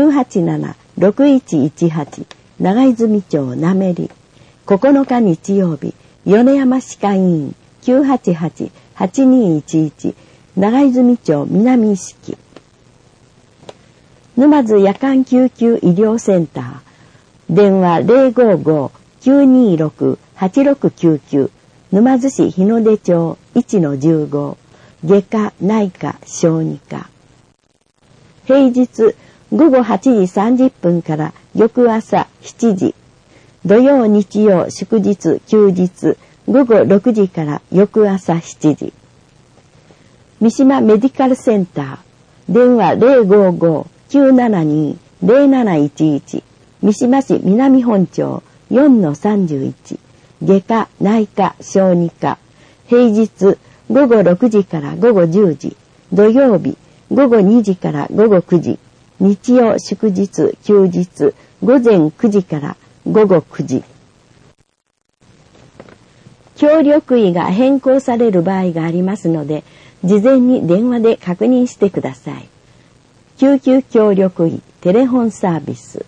987-6118 長泉町なめり。9日日曜日、米山歯科医院 988-8211 長泉町南敷。沼津夜間救急医療センター。電話 055-926-8699 沼津市日の出町 1-15 外科内科小児科。平日午後8時30分から翌朝7時。土曜日曜祝日休日午後6時から翌朝7時。三島メディカルセンター。電話 055-972-0711 三島市南本町 4-31 外科内科小児科。平日午後6時から午後10時。土曜日午後2時から午後9時。日曜祝日休日午前9時から午後9時。協力医が変更される場合がありますので、事前に電話で確認してください。救急協力医テレフォンサービス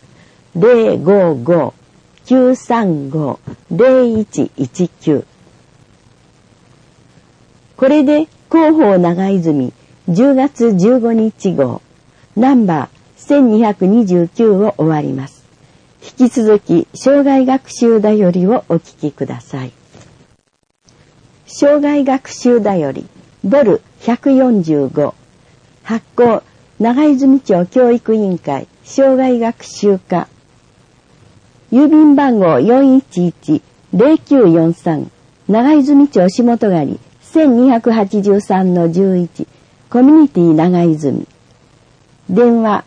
055-935-0119。これで広報長泉10月15日号ナンバー1229を終わります。引き続き生涯学習だよりをお聞きください。生涯学習だよりドル145。発行長泉町教育委員会生涯学習課。郵便番号 411-0943 長泉町下戸狩 1283-11 コミュニティ長泉。電話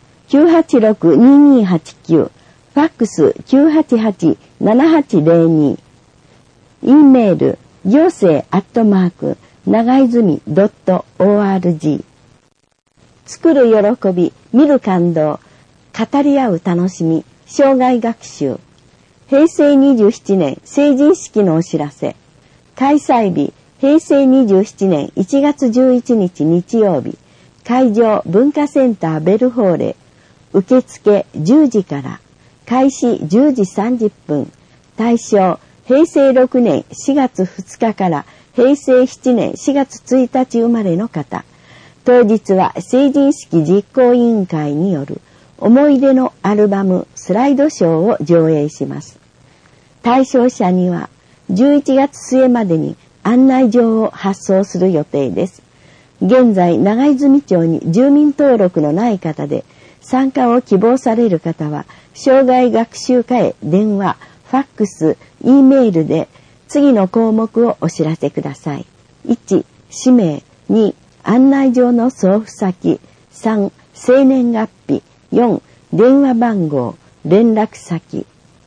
986-2289 ファックス 988-7802。 E メール行政長泉.org。 作る喜び、見る感動、語り合う楽しみ、生涯学習。平成27年成人式のお知らせ。開催日、平成27年1月11日日曜日。会場文化センターベルホーレ。受付10時から。開始10時30分。対象、平成6年4月2日から平成7年4月1日生まれの方。当日は成人式実行委員会による思い出のアルバムスライドショーを上映します。対象者には11月末までに案内状を発送する予定です。現在長泉町に住民登録のない方で参加を希望される方は生涯学習課へ電話ファックス、E メールで次の項目をお知らせください。1、氏名。2、案内状の送付先。3、生年月日。4、電話番号、連絡先。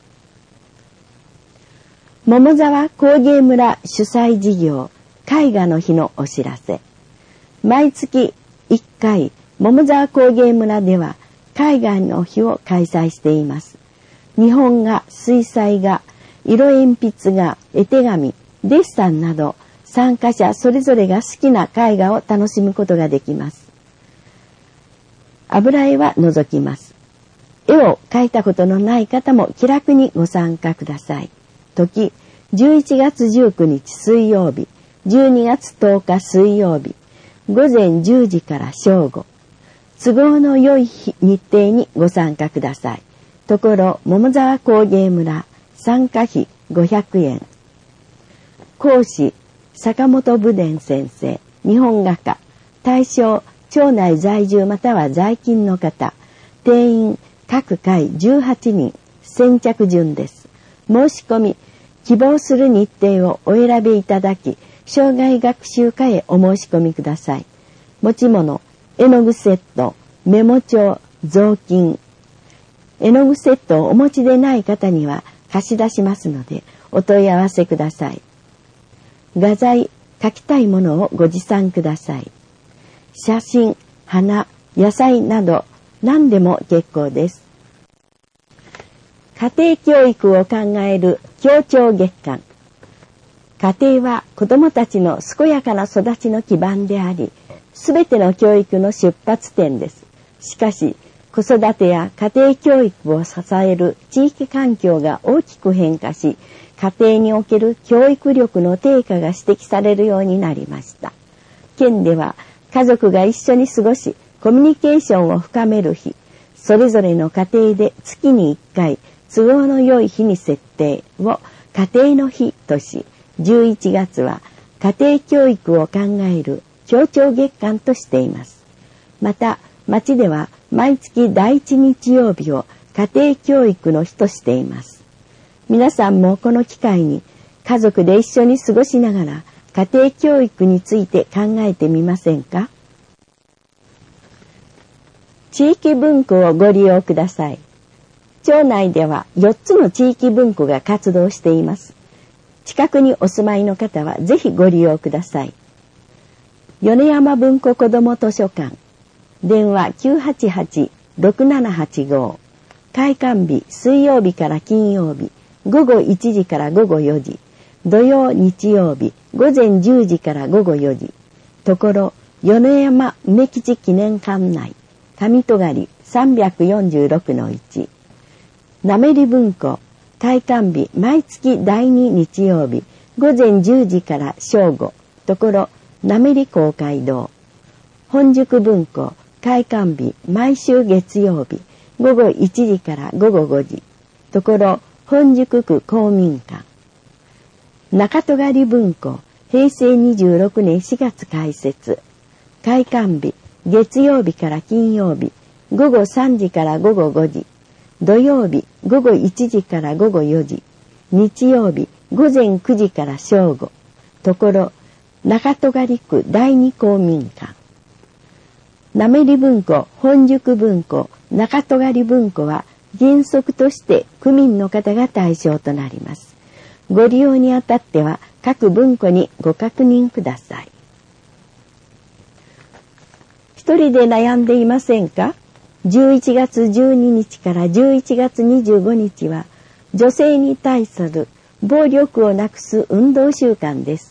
桃沢工芸村主催事業、絵画の日のお知らせ。毎月1回、桃沢工芸村では絵画の日を開催しています。日本画、水彩画、色鉛筆画、絵手紙、デッサンなど、参加者それぞれが好きな絵画を楽しむことができます。油絵は除きます。絵を描いたことのない方も気楽にご参加ください。時、11月19日水曜日、12月10日水曜日、午前10時から正午。都合の良い日程にご参加ください。ところ、桃沢工芸村、参加費500円。講師、坂本武伝先生、日本画家、対象、町内在住または在勤の方、定員、各回18人、先着順です。申し込み、希望する日程をお選びいただき、生涯学習課へお申し込みください。持ち物、絵の具セット、メモ帳、雑巾。絵の具セットをお持ちでない方には貸し出しますので、お問い合わせください。画材、描きたいものをご持参ください。写真、花、野菜など何でも結構です。家庭教育を考える協調月間。家庭は子どもたちの健やかな育ちの基盤であり、すべての教育の出発点です。しかし、子育てや家庭教育を支える地域環境が大きく変化し、家庭における教育力の低下が指摘されるようになりました。県では家族が一緒に過ごし、コミュニケーションを深める日、それぞれの家庭で月に1回、都合の良い日に設定を家庭の日とし、11月は家庭教育を考える協調月間としています。また、町では毎月第1日曜日を家庭教育の日としています。皆さんもこの機会に家族で一緒に過ごしながら家庭教育について考えてみませんか？地域文庫をご利用ください。町内では4つの地域文庫が活動しています。近くにお住まいの方はぜひご利用ください。米山文庫子ども図書館。電話 988-6785。開館日水曜日から金曜日。午後1時から午後4時。土曜日曜日午前10時から午後4時。ところ、米山梅吉記念館内。上戸狩り 346-1。なめり文庫。開館日毎月第2日曜日午前10時から正午。ところ、なめり公会堂。本宿文庫。開館日毎週月曜日午後1時から午後5時。ところ、本宿区公民館。中戸狩文庫。平成26年4月開設。開館日月曜日から金曜日午後3時から午後5時。土曜日午後1時から午後4時。日曜日午前9時から正午。ところ、中戸狩区第二公民館。なめり文庫、本宿文庫、中戸狩文庫は原則として区民の方が対象となります。ご利用にあたっては各文庫にご確認ください。一人で悩んでいませんか？11月12日から11月25日は女性に対する暴力をなくす運動週間です。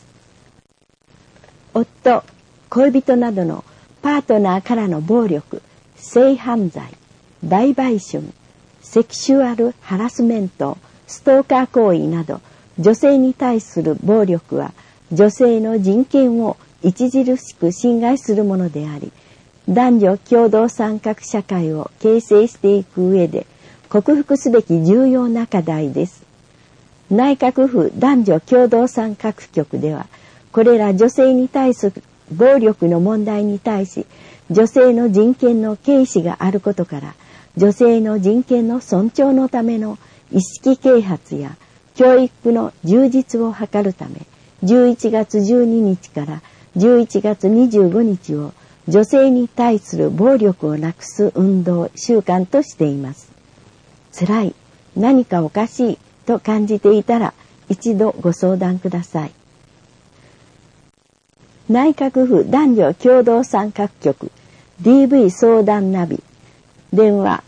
夫、恋人などのパートナーからの暴力、性犯罪、大売春、セクシュアルハラスメント、ストーカー行為など女性に対する暴力は女性の人権を著しく侵害するものであり、男女共同参画社会を形成していく上で克服すべき重要な課題です。内閣府男女共同参画局では、これら女性に対する暴力の問題に対し、女性の人権の軽視があることから、女性の人権の尊重のための意識啓発や教育の充実を図るため、11月12日から11月25日を女性に対する暴力をなくす運動習慣としています。辛い、何かおかしいと感じていたら一度ご相談ください。内閣府男女共同参画局 DV 相談ナビ、電話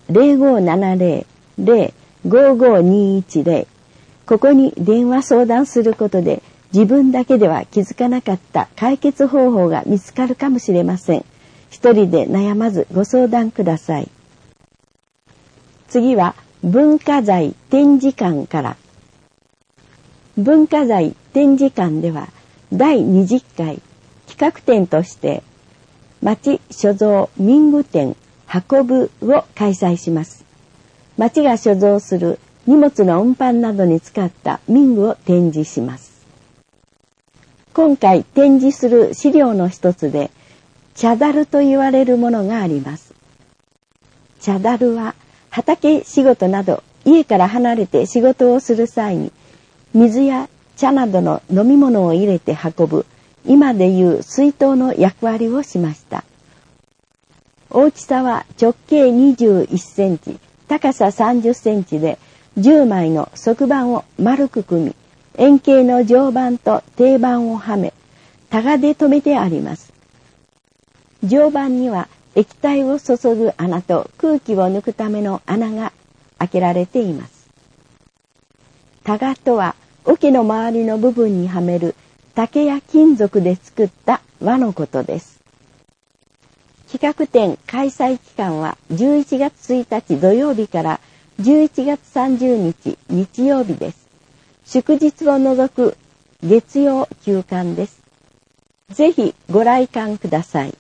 0570-055-210、ここに電話相談することで自分だけでは気づかなかった解決方法が見つかるかもしれません。一人で悩まずご相談ください。次は文化財展示館から。文化財展示館では第20回企画展として町所蔵民具展運ぶを開催します。町が所蔵する荷物の運搬などに使った民具を展示します。今回展示する資料の一つで茶樽と言われるものがあります。茶樽は畑仕事など家から離れて仕事をする際に水や茶などの飲み物を入れて運ぶ今でいう水筒の役割をしました。大きさは直径21センチ、高さ30センチで10枚の側板を丸く組み、円形の上板と底板をはめ、タガで留めてあります。上板には液体を注ぐ穴と空気を抜くための穴が開けられています。タガとは桶の周りの部分にはめる竹や金属で作った輪のことです。企画展開催期間は11月1日土曜日から11月30日日曜日です。祝日を除く月曜休館です。ぜひご来館ください。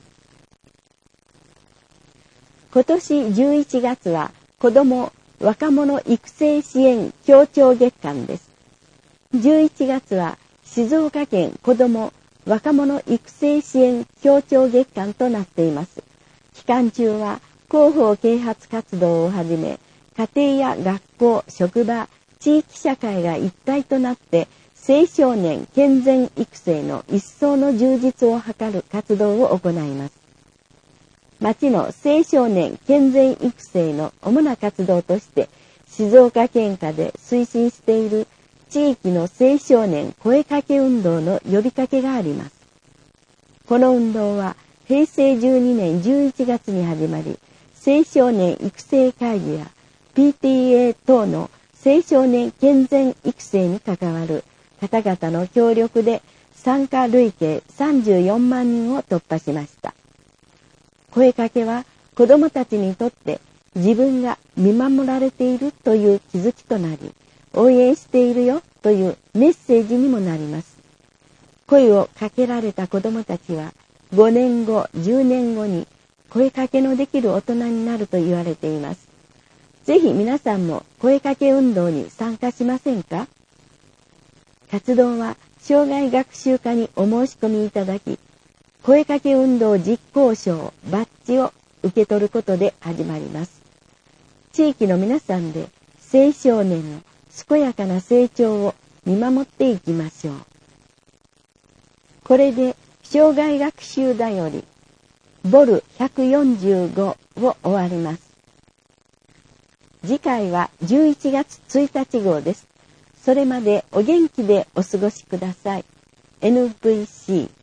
今年11月は子ども若者育成支援協調月間です。11月は静岡県子ども若者育成支援協調月間となっています。期間中は広報啓発活動をはじめ、家庭や学校、職場、地域社会が一体となって青少年健全育成の一層の充実を図る活動を行います。町の青少年健全育成の主な活動として静岡県下で推進している地域の青少年声かけ運動の呼びかけがあります。この運動は平成12年11月に始まり、青少年育成会議や PTA 等の青少年健全育成に関わる方々の協力で参加累計34万人を突破しました。声かけは子どもたちにとって自分が見守られているという気づきとなり、応援しているよというメッセージにもなります。声をかけられた子どもたちは5年後、10年後に声かけのできる大人になると言われています。ぜひ皆さんも声かけ運動に参加しませんか？活動は障害学習課にお申し込みいただき、声かけ運動実行賞バッジを受け取ることで始まります。地域の皆さんで青少年の健やかな成長を見守っていきましょう。これで障害学習だよりボル145を終わります。次回は11月1日号です。それまでお元気でお過ごしください。NVC